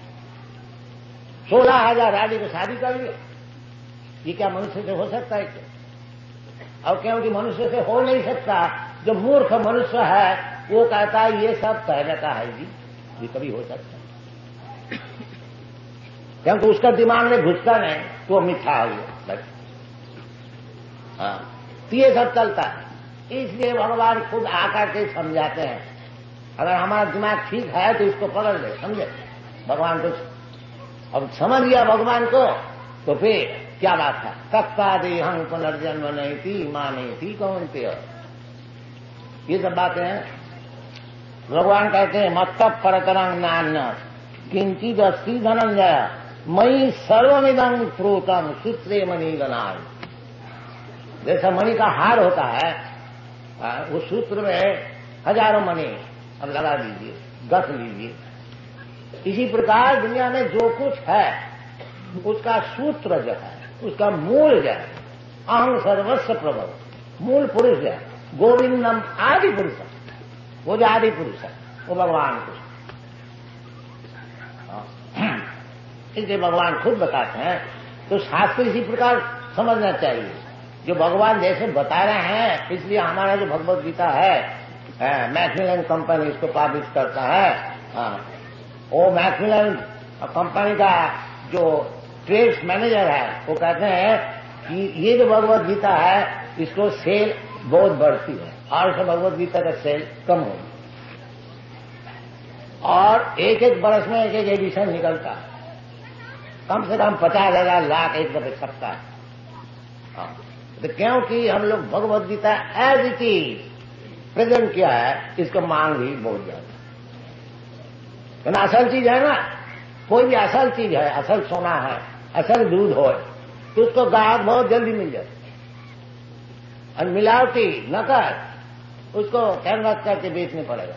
सोलह हजार राजी को शादी कर लिया। ये क्या मनुष्य से हो सकता है क्या? और क्योंकि मनुष्य से हो नहीं सकता, जो मूर्ख मनुष्य है वो कहता है ये सब पहले का है जी, ये कभी हो सकता है, क्योंकि उसका दिमाग में घुसता नहीं तो मिथ्या हो गया। हाँ तो ये सब चलता है। इसलिए भगवान खुद आकर के समझाते हैं। अगर हमारा दिमाग ठीक है तो इसको पकड़ ले, समझे भगवान को। अब समझ लिया भगवान को तो फिर क्या बात है, तत्ता देहं पुनर्जन्म नहीं थी मां नहीं थी कौन थे, ये सब बातें हैं। भगवान कहते हैं मत्त परतरंग नान्य किंचित अस्ति धनंजय मई सर्वमिदं प्रोतम सूत्रे मणि गणाय। जैसा मणि का हार होता है, उस सूत्र में हजारों मणि अब लगा दीजिए, गस लीजिए। इसी प्रकार दुनिया में जो कुछ है उसका सूत्र जो है, उसका मूल जो है, अहं सर्वस्व प्रभव, मूल पुरुष जो है गोविंदम आदि पुरुष, वो जो आदि पुरुष है वो भगवान को। इसलिए भगवान खुद बताते हैं तो शास्त्र इसी प्रकार समझना चाहिए। जो भगवान जैसे बता रहे हैं, इसलिए हमारा जो भगवत गीता है मैक्मिलन कंपनी इसको पब्लिश करता है। हाँ, वो मैक्मिलन कंपनी का जो ट्रेड्स मैनेजर है वो कहते हैं कि ये जो भगवत गीता है इसको सेल बहुत बढ़ती है और इसे भगवत गीता का सेल कम होगी, और एक एक बरस में एक एक एडिशन निकलता है, कम से कम पचास हजार लाख एक दफे छपता है। हाँ, तो क्योंकि हम लोग Bhagavad Gita as it is present किया है, इसका मांग भी बहुत ज्यादा। असल चीज है ना, कोई भी असल चीज है, असल सोना है, असल दूध हो तो उसको ग्राहक बहुत जल्दी मिल जाए। और मिलावटी नकल उसको कैनवास करके बेचने पड़ेगा।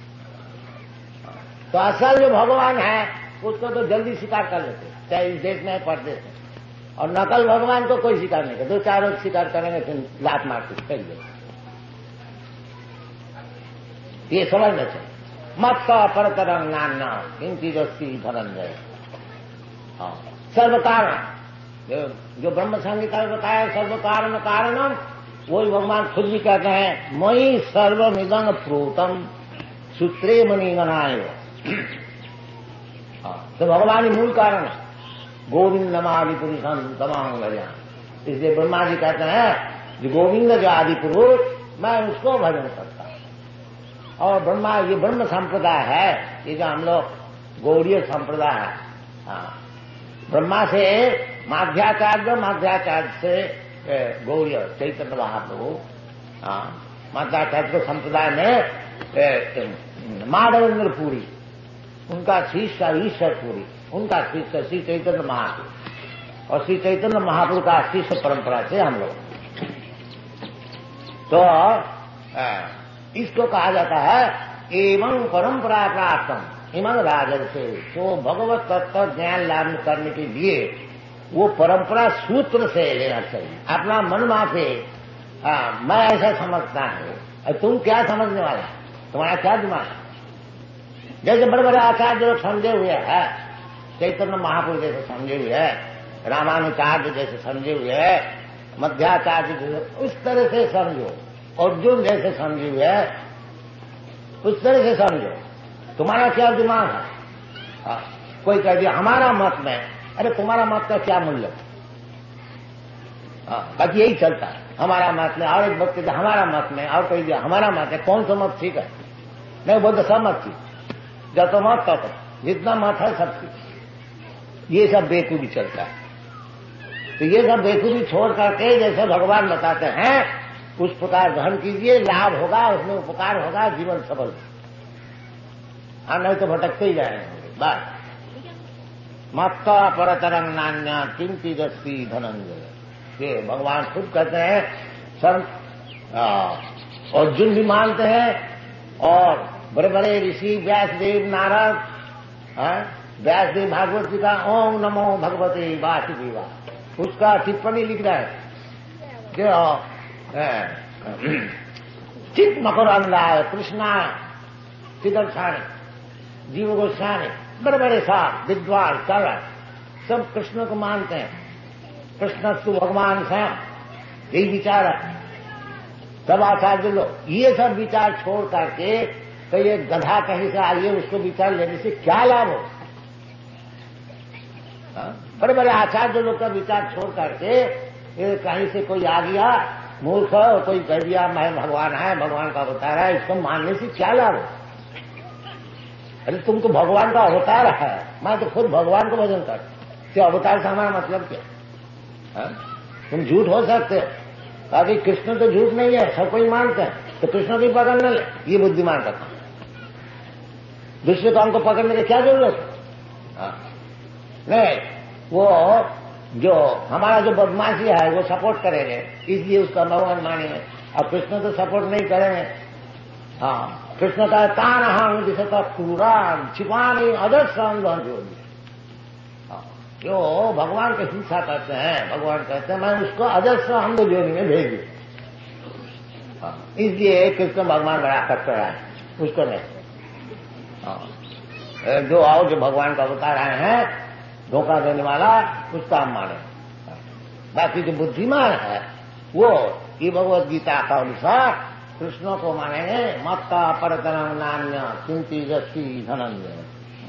तो असल जो भगवान है उसको तो जल्दी स्वीकार कर लेते, चाहे इस देश में परदेश में। और नकल भगवान को कोई स्वीकार नहीं करता, दो चार रोज स्वीकार करेंगे फिर लात मारते फेंक देंगे। ये समझना चाहिए। मत परतरंग नान्ना किंचित अस्ति धनंजय। हाँ, सर्व कारण जो, जो ब्रह्म संहिता में बताया सर्व कारण कारणम, वही भगवान खुद भी कहते हैं मयि सर्वमिदं प्रोतम सूत्रे मणि गणाय। तो भगवान ही मूल कारण है। गोविंदम आदि पुरुषम तमाम भजन। इसलिए ब्रह्मा जी कहते हैं जो गोविंद जो आदि पुरुष, मैं उसको भजन करता हूं। और ब्रह्मा ये ब्रह्म संप्रदाय है, ये जो हम लोग गौड़ीय संप्रदाय है। हाँ, ब्रह्मा से माध्याचार्य, माध्याचार्य से गौड़ीय चैतन्य महाप्रभु। हाँ, माध्याचार्य को संप्रदाय में माधवेंद्र पुरी, उनका शिष्य ईश्वर पुरी, उनका शिष्य श्री चैतन्य महाप्रभु, और श्री चैतन्य महाप्रभु का शिष्य परंपरा से हम लोग। तो इसको कहा जाता है एवं परंपरा प्राप्तम इमं राजन से। तो भगवत तत्व ज्ञान लाभ करने के लिए वो परंपरा सूत्र से लेना चाहिए, अपना मन माफे। मैं ऐसा समझता हूं, तुम क्या समझने वाला, तुम्हारा क्या दिमाग। जैसे बड़े बड़े आचार्य लोग समझे हुए हैं, चैतन्य महापुरुष जैसे समझे हुए हैं, रामानुचार्य जैसे समझे हुए हैं, मध्याचार्य जैसे, उस तरह से समझो। अर्जुन जैसे समझे हुए हैं उस तरह से समझो। तुम्हारा क्या दिमाग है। हाँ, कोई कह दिया हमारा मत में, अरे तुम्हारा मत का क्या मूल्य। हाँ, बाकी यही चलता है, हमारा मत में। और एक वक्त कहते हमारा मत में, और कह दिया हमारा मत है। कौन सा मत ठीक है? नहीं बोलते सब मत ठीक, जब तो मत तक जितना मत है सब ठीक। ये सब बेकूफी चलता है। तो ये सब बेकूफी छोड़ करके जैसे भगवान बताते हैं उस प्रकार ग्रहण कीजिए, लाभ होगा, उसमें उपकार होगा, जीवन सफल। और नहीं तो भटकते ही जाएंगे। बस मत्ता परतरंग नान्या किंचित अस्ति धनंजय। ये भगवान खुद कहते हैं, संत अर्जुन भी मानते हैं और बड़े बड़े ऋषि व्यासदेव नारद, व्यासदेव भागवत जी का ओम नमो भगवते वासुदेवाय उसका टिप्पणी लिख रहा है जो चित मकरानंदाय कृष्णा सिद्धर्षाणी जीव गोस्वामी बड़े बड़े साहब विद्वान सरल सब कृष्ण को मानते हैं। कृष्ण तो भगवान स्वयं, यही विचार है सब आचार्य लोग। ये सब विचार छोड़ करके तो ये गधा कहीं से आइए उसको विचार लेने से क्या लाभ हो। बड़े बड़े आचार्य लोग का विचार छोड़ करके ये कहीं से कोई आ गया मूर्ख हो, कोई कह दिया मैं भगवान है, भगवान का अवतार है, इसको मानने से क्या लाभ हो। अरे तुम तो भगवान का अवतार है, मैं तो खुद भगवान को भजन करता हूं, अवतार से हमारा मतलब क्या है? तुम झूठ हो सकते हो, ताकि कृष्ण तो झूठ नहीं है, सब कोई मानते हैं, तो कृष्ण की पकड़ न ले, ये बुद्धिमान का काम। दूसरे काम को पकड़ने की क्या जरूरत है? नहीं, वो जो हमारा जो बदमाशी है वो सपोर्ट करेंगे, इसलिए उसका भगवान मानेंगे, और कृष्ण तो सपोर्ट नहीं करेंगे। हाँ, कृष्ण का तान हम दिशा पूरा छिपाने अदर्शन जोड़ी। जो भगवान की हिंसा करते हैं, भगवान कहते हैं मैं उसको अजस्र अंध जोनी में भेज दूं, इसलिए कृष्ण भगवान बड़ा करते है उसको नहीं। जो आओ जो भगवान का अवतार आए हैं धोखा देने वाला, उसका हम माने। बाकी जो बुद्धिमान है वो ये भगवत गीता का अनुसार कृष्ण को मानेंगे। मत्ता परतरंग नान्य किंचित अस्ति धनंजय।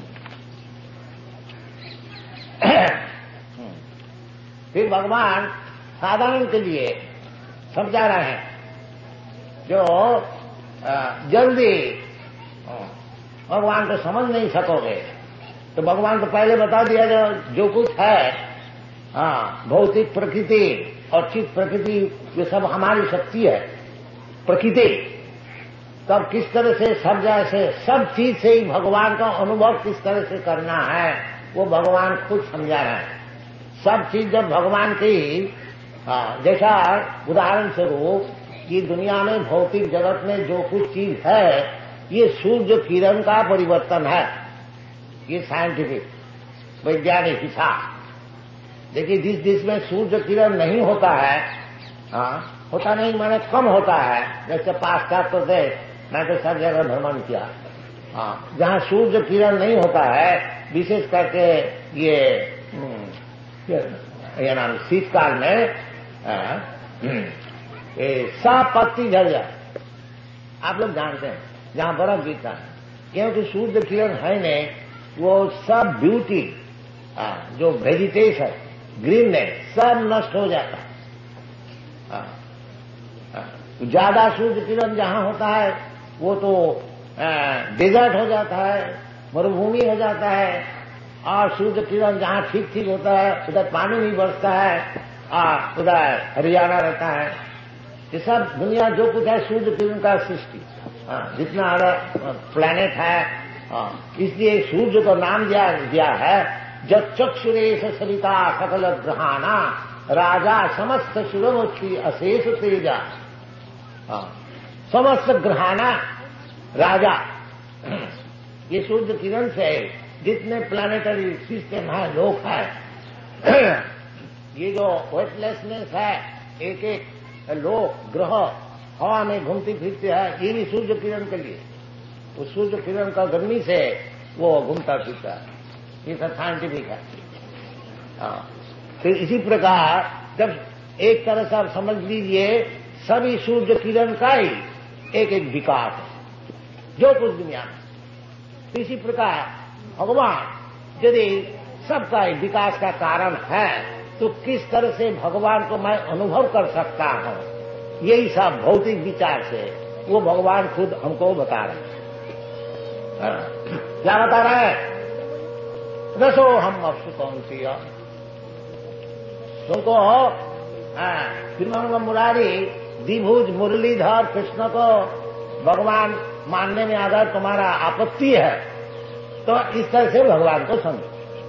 फिर भगवान साधारण के लिए समझा रहे हैं, जो जल्दी भगवान को समझ नहीं सकोगे तो भगवान को पहले बता दिया जो जो कुछ है, हाँ, भौतिक प्रकृति और चित्त प्रकृति ये सब हमारी शक्ति है। प्रकृति तब किस तरह से सब जैसे सब चीज से ही भगवान का अनुभव किस तरह से करना है वो भगवान खुद समझा रहे हैं। सब चीज जब भगवान की, जैसा उदाहरण स्वरूप ये दुनिया में भौतिक जगत में जो कुछ चीज है ये सूर्य किरण का परिवर्तन है, ये साइंटिफिक वैज्ञानिक हिसाब। देखिए जिस देश में सूर्य किरण नहीं होता है, हाँ, होता नहीं माने कम होता है, जैसे पाश्चात्य तो देश, मैं तो सब जगह भ्रमण किया, हाँ, जहाँ सूर्य किरण नहीं होता है, विशेष करके ये ये नाम शीतकाल में सब पत्ती झड़ जाए, आप लोग जानते हैं, जहाँ बर्फ गिरता है, क्योंकि सूर्य किरण है नहीं, वो सब ब्यूटी जो वेजिटेशन ग्रीननेस सब नष्ट हो जाता है। ज्यादा सूर्य किरण जहां होता है वो तो डेजर्ट हो जाता है, मरुभूमि हो जाता है, और सूर्य किरण जहां ठीक ठीक होता है उधर पानी नहीं बरसता है, और उधर हरियाणा रहता है। ये सब दुनिया जो कुछ है सूर्य किरण का सृष्टि, जितना प्लैनेट है, इसलिए सूर्य को नाम दिया दिया है जब चक्षुरेश सरिता सकल ग्रहाना राजा समस्त शिरोमुखी अशेष तेजा। समस्त ग्रहाना राजा, ये सूर्य किरण से जितने प्लानिटरी सिस्टम है, लोक है, ये जो वेटलेसनेस है, एक एक लोक ग्रह हवा में घूमती फिरती है, ये भी सूर्य किरण के लिए, वो सूर्य किरण का गर्मी से वो घूमता फिरता है, ये सब साइंटिफिक है। तो इसी प्रकार जब एक तरह से आप समझ लीजिए सभी सूर्य किरण का ही एक एक विकास है जो कुछ दुनिया में, तो इसी प्रकार भगवान यदि सबका विकास का कारण है तो किस तरह से भगवान को मैं अनुभव कर सकता हूं, यही सब भौतिक विचार से वो भगवान खुद हमको बता रहे हैं। क्या बता रहे हैं? रसो हम अप्सु कौन सी तुमको श्रीमंग मुरारी द्विभुज मुरलीधर कृष्ण को भगवान मानने में अगर तुम्हारा आपत्ति है तो इस तरह से भगवान को समझो।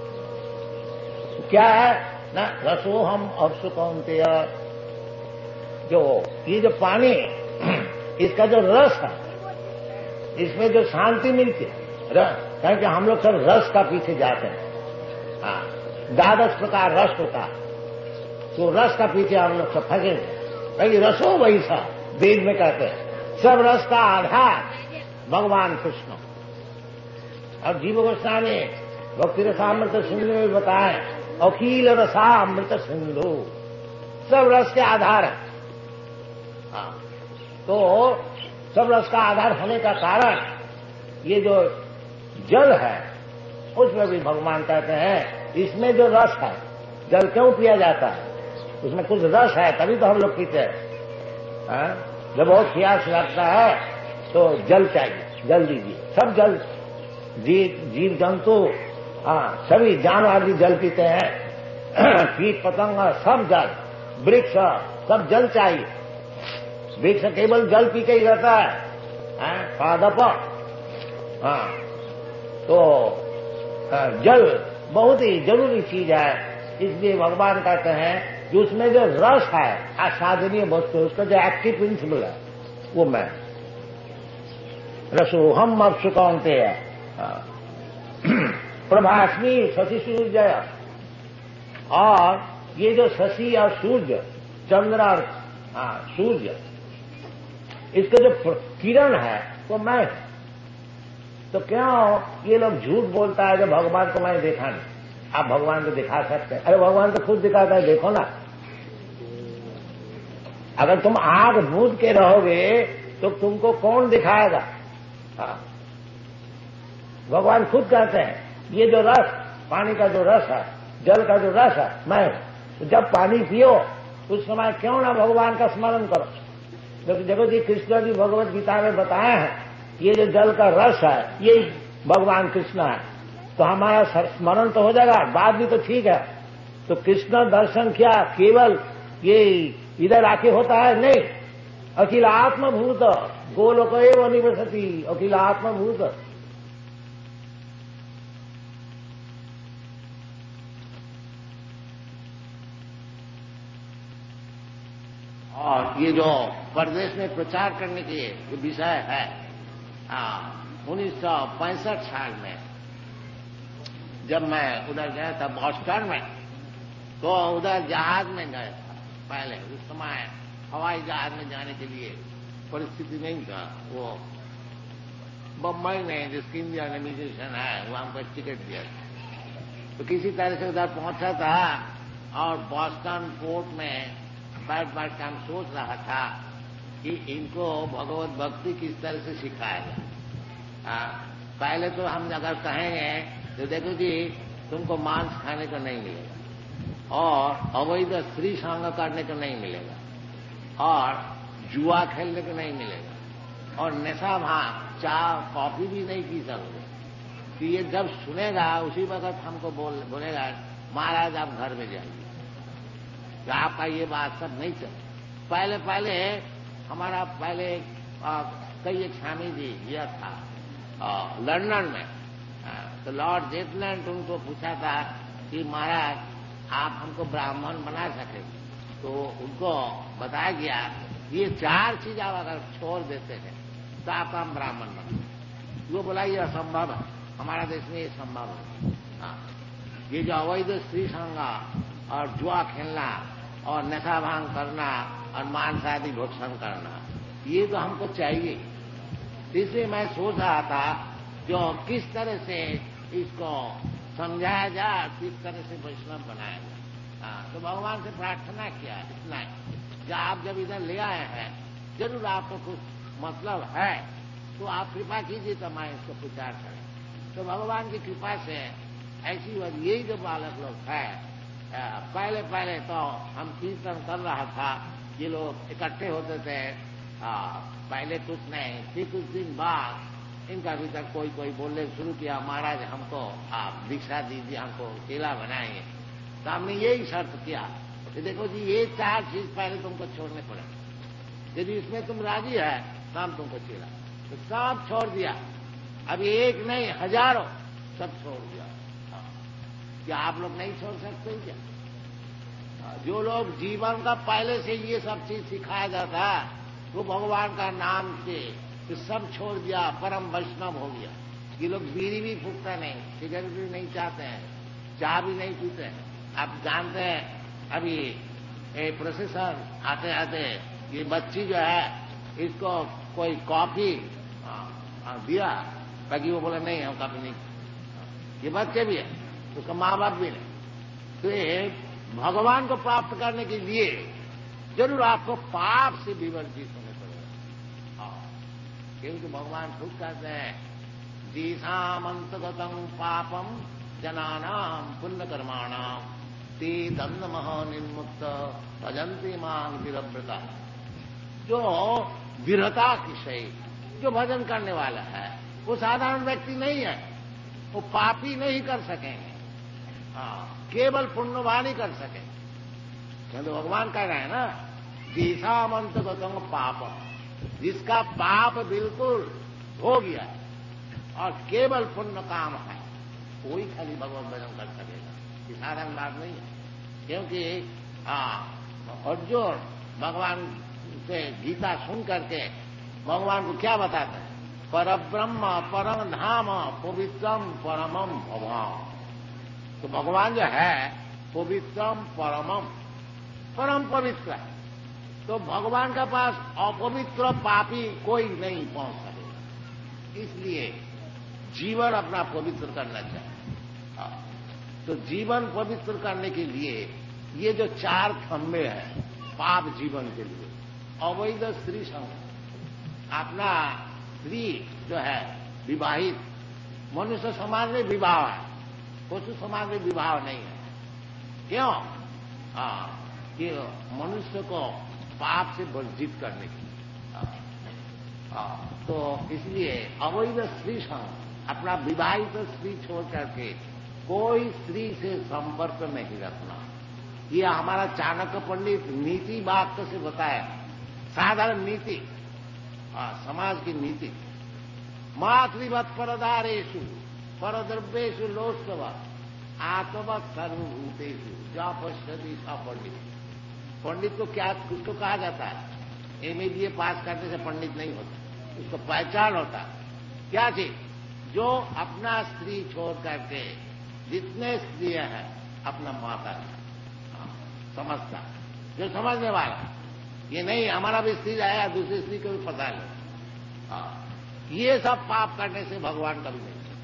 क्या है ना, रसोहम अवसुकौन्तेय, जो ये जो पानी इसका जो रस है, इसमें जो शांति मिलती है, क्योंकि हम लोग सब रस का पीछे जाते हैं। हाँ, द्वादश प्रकार रस होता है, तो रस का पीछे हम लोग सब फंसे हैं। रसो वही सा वेद में कहते हैं, सब रस का आधार भगवान कृष्ण। और जीव गोस्वामी भक्ति रसामृत सिंधु में बताए, अखिल रसामृत सिंधु, सब रस के आधार है। हाँ, तो सब रस का आधार होने का कारण ये जो जल है, उसमें भी भगवान कहते हैं इसमें जो रस है, जल क्यों पिया जाता है, उसमें कुछ रस है तभी तो हम लोग पीते हैं। जब बहुत प्यास लगता है तो जल चाहिए, जल दीजिए। सब जल, जीव जीव जंतु, हाँ, सभी जानवर भी जल पीते हैं, कीट पतंग सब जल, वृक्ष सब जल चाहिए। वृक्ष केवल जल पी के ही रहता है, पादप। हाँ, तो जल बहुत ही जरूरी चीज है, इसलिए भगवान कहते हैं कि उसमें जो रस है, आसादनीय वस्तु, उसका जो एक्टिव प्रिंसिपल है वो मैं। रसोहम अवसुकौन्तेय प्रभास्मी शशि सूर्य, और ये जो शशि और सूर्य, चंद्र और सूर्य, इसका जो किरण है वो मैं। तो क्यों ये लोग झूठ बोलता है, जब भगवान को मैं देखा नहीं। आप भगवान को दिखा सकते हैं? अरे भगवान तो खुद दिखाता है, देखो ना। अगर तुम आग मूंद के रहोगे तो तुमको कौन दिखाएगा? हाँ, भगवान खुद कहते हैं ये जो रस, पानी का जो रस है, जल का जो रस है, मैं। तो जब पानी पियो उस समय क्यों ना भगवान का स्मरण करो। क्योंकि देखो जी, कृष्ण जी भगवत गीता में बताए हैं ये जो जल का रस है ये भगवान कृष्ण है, तो हमारा स्मरण तो हो जाएगा, बात भी तो ठीक है। तो कृष्ण दर्शन क्या केवल ये इधर आके होता है? नहीं, अखिल आत्मभूत गोलोक एव निवसति, अखिल आत्मभूत। और ये जो प्रदेश में प्रचार करने के ये विषय है, उन्नीस सौ पैंसठ साल में जब मैं उधर गया था बॉस्टन में, तो उधर जहाज में गए था। पहले उस समय हवाई जहाज में जाने के लिए परिस्थिति नहीं था। वो बम्बई में जिसकी इंडियन इमिग्रेशन है वो हमको टिकट दिया था, तो किसी तरह से उधर पहुंचा था। और बॉस्टन पोर्ट में बैठ बैठ के हम सोच रहा था कि इनको भगवत भक्ति किस तरह से सिखाया जाए। पहले तो हम अगर कहेंगे तो देखो जी, तुमको मांस खाने को नहीं मिलेगा, और अवैध स्त्री संग करने को नहीं मिलेगा, और जुआ खेलने को नहीं मिलेगा, और नशा भांग चाय कॉफी भी नहीं पी सकते। तो ये जब सुनेगा उसी वक्त हमको बोल बोलेगा महाराज आप घर में जाइए, तो आपका ये बात सब नहीं चले। पहले पहले हमारा पहले आ, कई एक स्वामी जी यह था लंदन में, आ, तो लॉर्ड जेटलैंड उनको पूछा था कि महाराज आप हमको ब्राह्मण बना सके, तो उनको बताया गया ये चार चीज आप अगर छोड़ देते हैं तो आपका हम ब्राह्मण बना। वो बोला ये असंभव है, हमारा देश में ये संभव है। हाँ, ये जो अवैध स्त्री संग और जुआ खेलना और नशा भांग करना और मांस आदि भक्षण करना, ये तो हमको चाहिए। इसलिए मैं सोच रहा था जो किस तरह से इसको समझाया जाए, किस तरह से वैष्णव बनाया जाए। हाँ, तो भगवान से प्रार्थना किया इतना ही, जब आप जब इधर ले आए हैं जरूर आपको कुछ मतलब है तो आप कृपा कीजिए तो मैं इसको प्रचार करें। तो भगवान की कृपा से ऐसी बात, यही जो बालक लोग है, पहले पहले तो हम कीर्तन कर रहा था, ये लोग इकट्ठे होते थे, आ, पहले कुछ नहीं, फिर कुछ दिन बाद इनका भीतर कोई कोई बोलने शुरू किया महाराज हमको आप दीक्षा दीजिए, हमको चेला बनाएंगे। तो हमने यही शर्त किया कि देखो जी ये चार चीज पहले तुमको छोड़ने पड़े, यदि इसमें तुम राजी है तो हम तुमको चेला। तो सब छोड़ दिया। अब एक नहीं हजारों सब छोड़ दिया। क्या आप लोग नहीं छोड़ सकते क्या? जो लोग जीवन का पहले से ये सब चीज सिखाया जाता है, वो भगवान का नाम से तो सब छोड़ दिया, परम वैष्णव हो गया। ये लोग बीड़ी भी फूकते नहीं, सिगरेट भी नहीं चाहते हैं, चाय भी नहीं पीते हैं। आप जानते हैं अभी प्रोसेसर आते आते ये बच्ची जो है इसको कोई कॉफी दिया, बाकी वो बोला नहीं हम कॉफी नहीं। ये बच्चे भी है, उसका माँ बाप भी नहीं। तो ये भगवान को प्राप्त करने के लिए जरूर आपको पाप से विवर्जित होने पड़ेगा। क्योंकि भगवान खुद कहते हैं जीसामंतगतम पापम जनानाम पुण्य कर्माणाम ते दंड महानिर्मुक्त भजन्ते मां विरव्रता। जो विरता किसे, जो भजन करने वाला है वो साधारण व्यक्ति नहीं है, वो पापी नहीं कर सकेंगे, हाँ केवल पुण्यवान ही कर सकेंगे। क्योंकि भगवान कह रहे हैं ना जीसामंतगतम पापम, जिसका पाप बिल्कुल हो गया है और केवल पुण्य काम है, कोई खाली भगवत भजन कर सकेगा। ये साधारण बात नहीं है। क्योंकि हाँ अर्जुन भगवान से गीता सुन करके भगवान को क्या बताते हैं? परब्रह्म परम धाम पवित्रम परमम भगवान। तो भगवान जो है पवित्रम परमम, परम पवित्र है। तो भगवान के पास अपवित्र पापी कोई नहीं पहुंच सकेगा। इसलिए जीवन अपना पवित्र करना चाहिए। तो जीवन पवित्र करने के लिए ये जो चार खंबे हैं पाप जीवन के लिए, अवैध स्त्री संग, अपना स्त्री जो है विवाहित, मनुष्य समाज में विवाह है, पशु समाज में विवाह नहीं है। क्यों? हाँ ये मनुष्य को पाप से वर्जित करने के लिए। तो इसलिए अवैध स्त्री संग, अपना विवाहित स्त्री छोड़ करके कोई स्त्री से संपर्क नहीं रखना। ये हमारा चाणक्य पंडित नीति वाक्य से बताया, साधारण नीति, समाज की नीति। मातृवत परदारेषु परद्रव्येषु लोस्तव आत्मवत सर्वभूतेषु जा पश्यति सा पंडित। पंडित को क्या उसको कहा जाता है? एम ए बी ए पास करने से पंडित नहीं होता, उसको पहचान होता है। क्या चीज? जो अपना स्त्री छोड़ करके जितने स्त्रियां हैं अपना माता समझता, जो समझने वाला, ये नहीं हमारा भी स्त्री आया दूसरी स्त्री को भी पता नहीं। ये सब पाप करने से भगवान कभी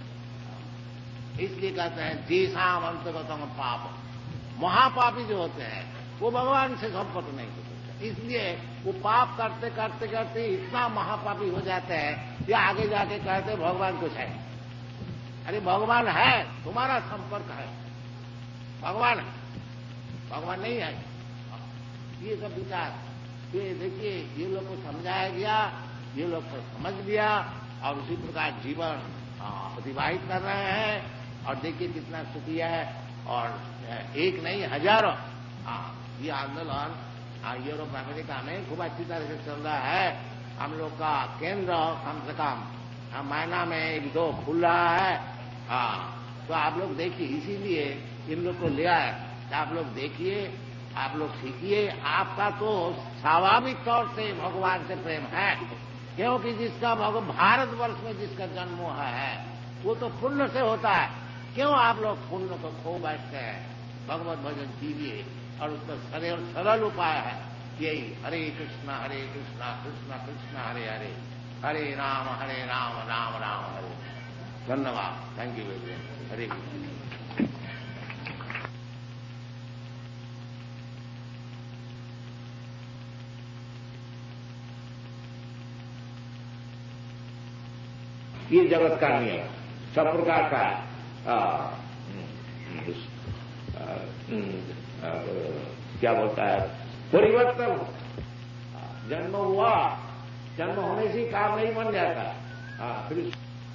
नहीं। इसलिए कहते हैं जीसाम अंतगतम पाप, महापापी जो होते हैं वो भगवान से संपर्क नहीं हो सकते। इसलिए वो पाप करते करते करते इतना महापापी हो जाते हैं कि आगे जाके कहते भगवान कुछ है। अरे भगवान है, तुम्हारा संपर्क है, भगवान है, भगवान नहीं है। ये सब विचार ये देखिए ये लोग को समझाया गया, ये लोग को समझ लिया और उसी प्रकार जीवन अतिवाहित कर रहे हैं। और देखिए कितना सुखी है, और एक नहीं हजारों ये आंदोलन यूरोप अमेरिका में खूब अच्छी तरह से चल रहा है। हम लोग का केंद्र कम से कम महीना में एक दो खुल रहा है। हाँ तो आप लोग देखिए, इसीलिए इन लोग को ले आए। आप लोग देखिए, आप लोग सीखिए। आपका तो स्वाभाविक तौर से भगवान से प्रेम है, क्योंकि जिसका भारतवर्ष में जिसका जन्म हुआ है वो तो पुण्य से होता है। क्यों आप लोग पुण्य को खो बैठते हैं? भगवत भजन कीजिए और उसका सरल सरल उपाय है यही, हरे कृष्णा हरे कृष्णा कृष्णा कृष्णा हरे हरे, हरे राम हरे राम राम राम हरे। धन्यवाद, thank you very much. Hare Krishna. ये जगत का नियम सब प्रकार का आ, आ, आ, क्या बोलता है परिवर्तन। जन्म हुआ, जन्म होने से काम नहीं बन जाता, फिर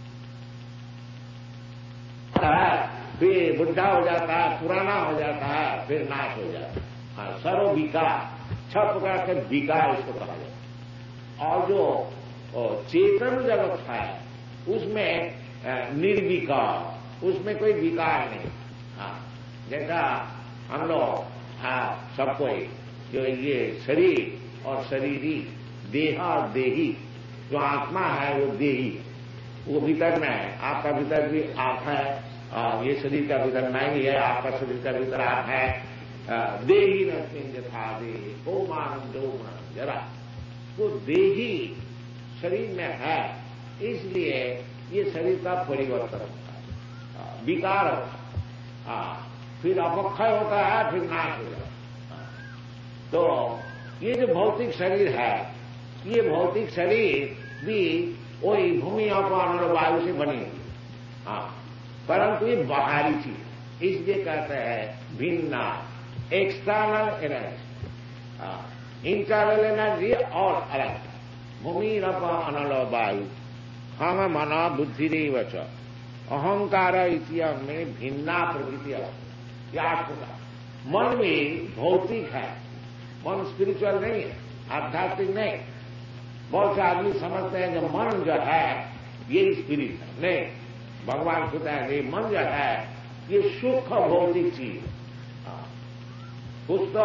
फिर बुढ़ा हो जाता है, पुराना हो जाता है, फिर नाश हो जाता है। सर्व विकार, छह प्रकार के विकार इसको कहा जाता है। और जो चेतन जगत है उसमें निर्विकार, उसमें कोई विकार नहीं। हाँ, जैसा हम लोग हाँ सब कोई जो ये शरीर और शरीरी, देह और देही, जो आत्मा है वो देही, वो भीतर में है। आपका भीतर भी आप है, आ, ये शरीर का भीतर नहीं है, आपका शरीर का भीतर आप है। देही नस्मिन् यथा देहे कौमारं यौवनं जरा, वो देही शरीर में है, इसलिए ये शरीर का परिवर्तन होता है, विकार होता है, फिर अपक्षय होता है, फिर नाश हो जाता है। तो ये जो भौतिक शरीर है, ये भौतिक शरीर भी वही भूमि और अनल वायु से बनी हुई, हाँ, परंतु ये बाहरी चीज, इसलिए कहते हैं भिन्ना, एक्सटर्नल एनर्जी, इंटरनल एनर्जी और अलग। भूमि अनल वायु हम मना बुद्धि रेवच अहंकार इतिहास में भिन्ना प्रकृति याद होगा। मन में भौतिक है, मन स्पिरिचुअल नहीं है, आध्यात्मिक नहीं। बहुत से आदमी समझते हैं कि मन जो है ये स्पिरिट है, नहीं, भगवान खुद है ये मन जो है ये सुख भौतिक चीज, कुछ तो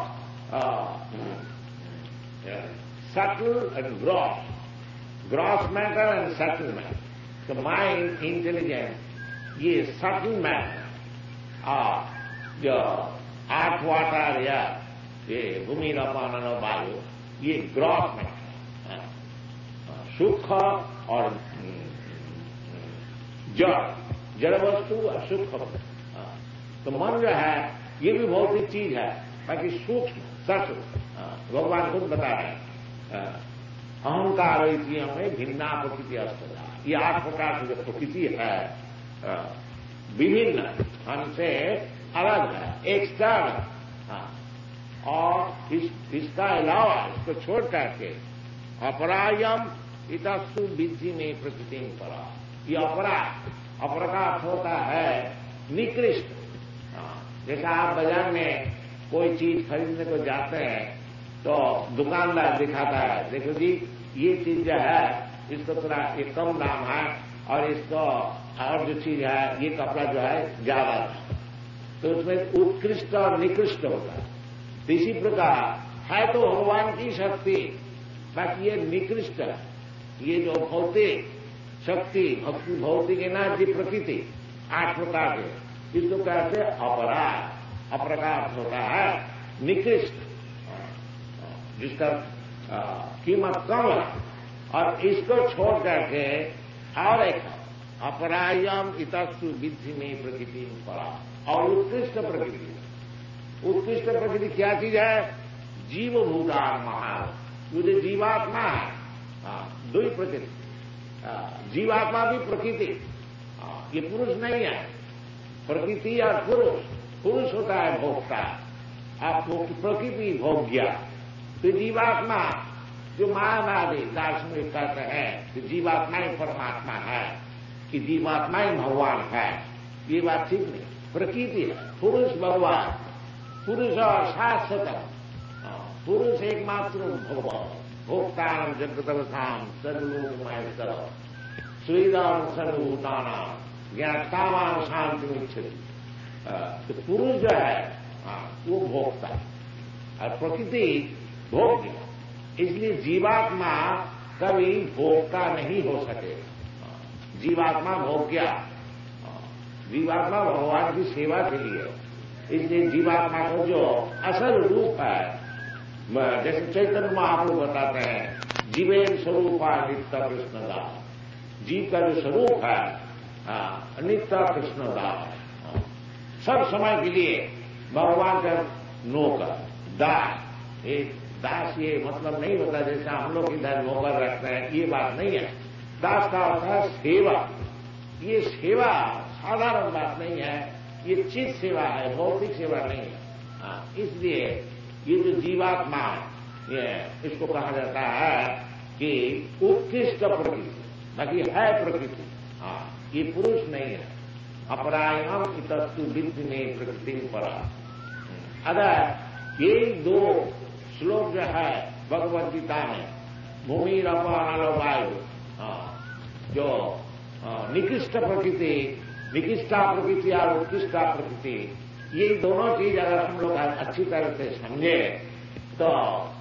subtle and gross, gross matter and subtle matter. तो माइंड इंटेलिजेंस ये सटल मैटर, जो आठ वाटर या ये भूमि अपान वायु ये ग्रॉस मैटर, सुख और जड़, जड़ वस्तु और सुख। तो मन जो है ये भी भौतिक चीज है, बाकी सूक्ष्म सच भगवान खुद बता रहे हैं अहंकार में भिन्ना प्रकृति अस्पता। ये आठ प्रकार की जो प्रकृति है विभिन्न, हमसे अलग है, एक्सटर्नल, और इस, इसका अलावा इसको छोड़ करके अपरायम इतस्तु विद्धि में प्रकृति में परा। ये अपरा, अपर का अर्थ होता है निकृष्ट। जैसा आप बाजार में कोई चीज खरीदने को जाते हैं तो दुकानदार दिखाता है, देखो जी ये चीज जो है इसको थोड़ा ये कम दाम है, और इसको और जो चीज है ये कपड़ा जो है ज्यादा है, तो उसमें उत्कृष्ट और निकृष्ट होता है। तो इसी प्रकार है तो भगवान की शक्ति, बाकी ये निकृष्ट है। ये जो भौतिक शक्ति, भौतिक एनर्जी, प्रकृति, आठ प्रकार के, इसको कहते हैं अपराध। अप्रकार होता है निकृष्ट, जिसका कीमत कम है, और इसको छोड़ करके और एक अपरायम इतस्तु विद्धि में प्रकृति परा, और उत्कृष्ट प्रकृति। उत्कृष्ट प्रकृति क्या चीज है? जीव भूतान महा, जो जीवात्मा है, दो ही प्रकृति, जीवात्मा भी प्रकृति, ये पुरुष नहीं है। प्रकृति और पुरुष, पुरुष होता है भोक्ता, आप प्रकृति भोग्या। तो जीवात्मा जो मायावादी दार्शनिक कहते हैं कि जीवात्मा ही परमात्मा है, कि जीवात्मा ही भगवान है, ये बात ठीक नहीं। प्रकृति है, पुरुष भगवान, पुरुष और शाश्वत, पुरुष एकमात्र भगवान। भोक्तान जगतवसाम सर्वलोकमय सर्व सुविधान सर्वभूताना ज्ञातावान शांति उच्चति। तो पुरुष जो है वो भोक्ता और प्रकृति भोग्य, इसलिए जीवात्मा कभी भोक्ता नहीं हो सके। जीवात्मा भोग्या, जीवात्मा भगवान की सेवा के लिए, इसलिए जीवात्मा को जो असल रूप है, जैसे चैतन्य महाप्रभु बताते हैं जीवेन स्वरूपा नित्य कृष्णदास, जीव का जो स्वरूप है नित्य कृष्णदास, सब समय के लिए भगवान का नौकर, दास। एक दास ये मतलब नहीं होता जैसा हम लोग इधर नौकर रखते हैं, ये बात नहीं है। दास का अर्थ है सेवा। ये सेवा साधारण बात नहीं है, ये चित सेवा है, भौतिक सेवा नहीं है। इसलिए ये जो जीवात्मा ये इसको कहा जाता है कि उत्कृष्ट प्रकृति, बाकी है प्रकृति, हाँ, ये पुरुष नहीं है। अपरायम इतस्तु विद्धि में प्रकृति परा। अगर ये दो श्लोक जो है भगवद गीता में, भूमि अपान वायु, जो निकृष्ट प्रकृति विकिष्टा प्रकृति और उत्कृष्टा प्रकृति, ये दोनों चीज अगर हम लोग अच्छी तरह से समझे तो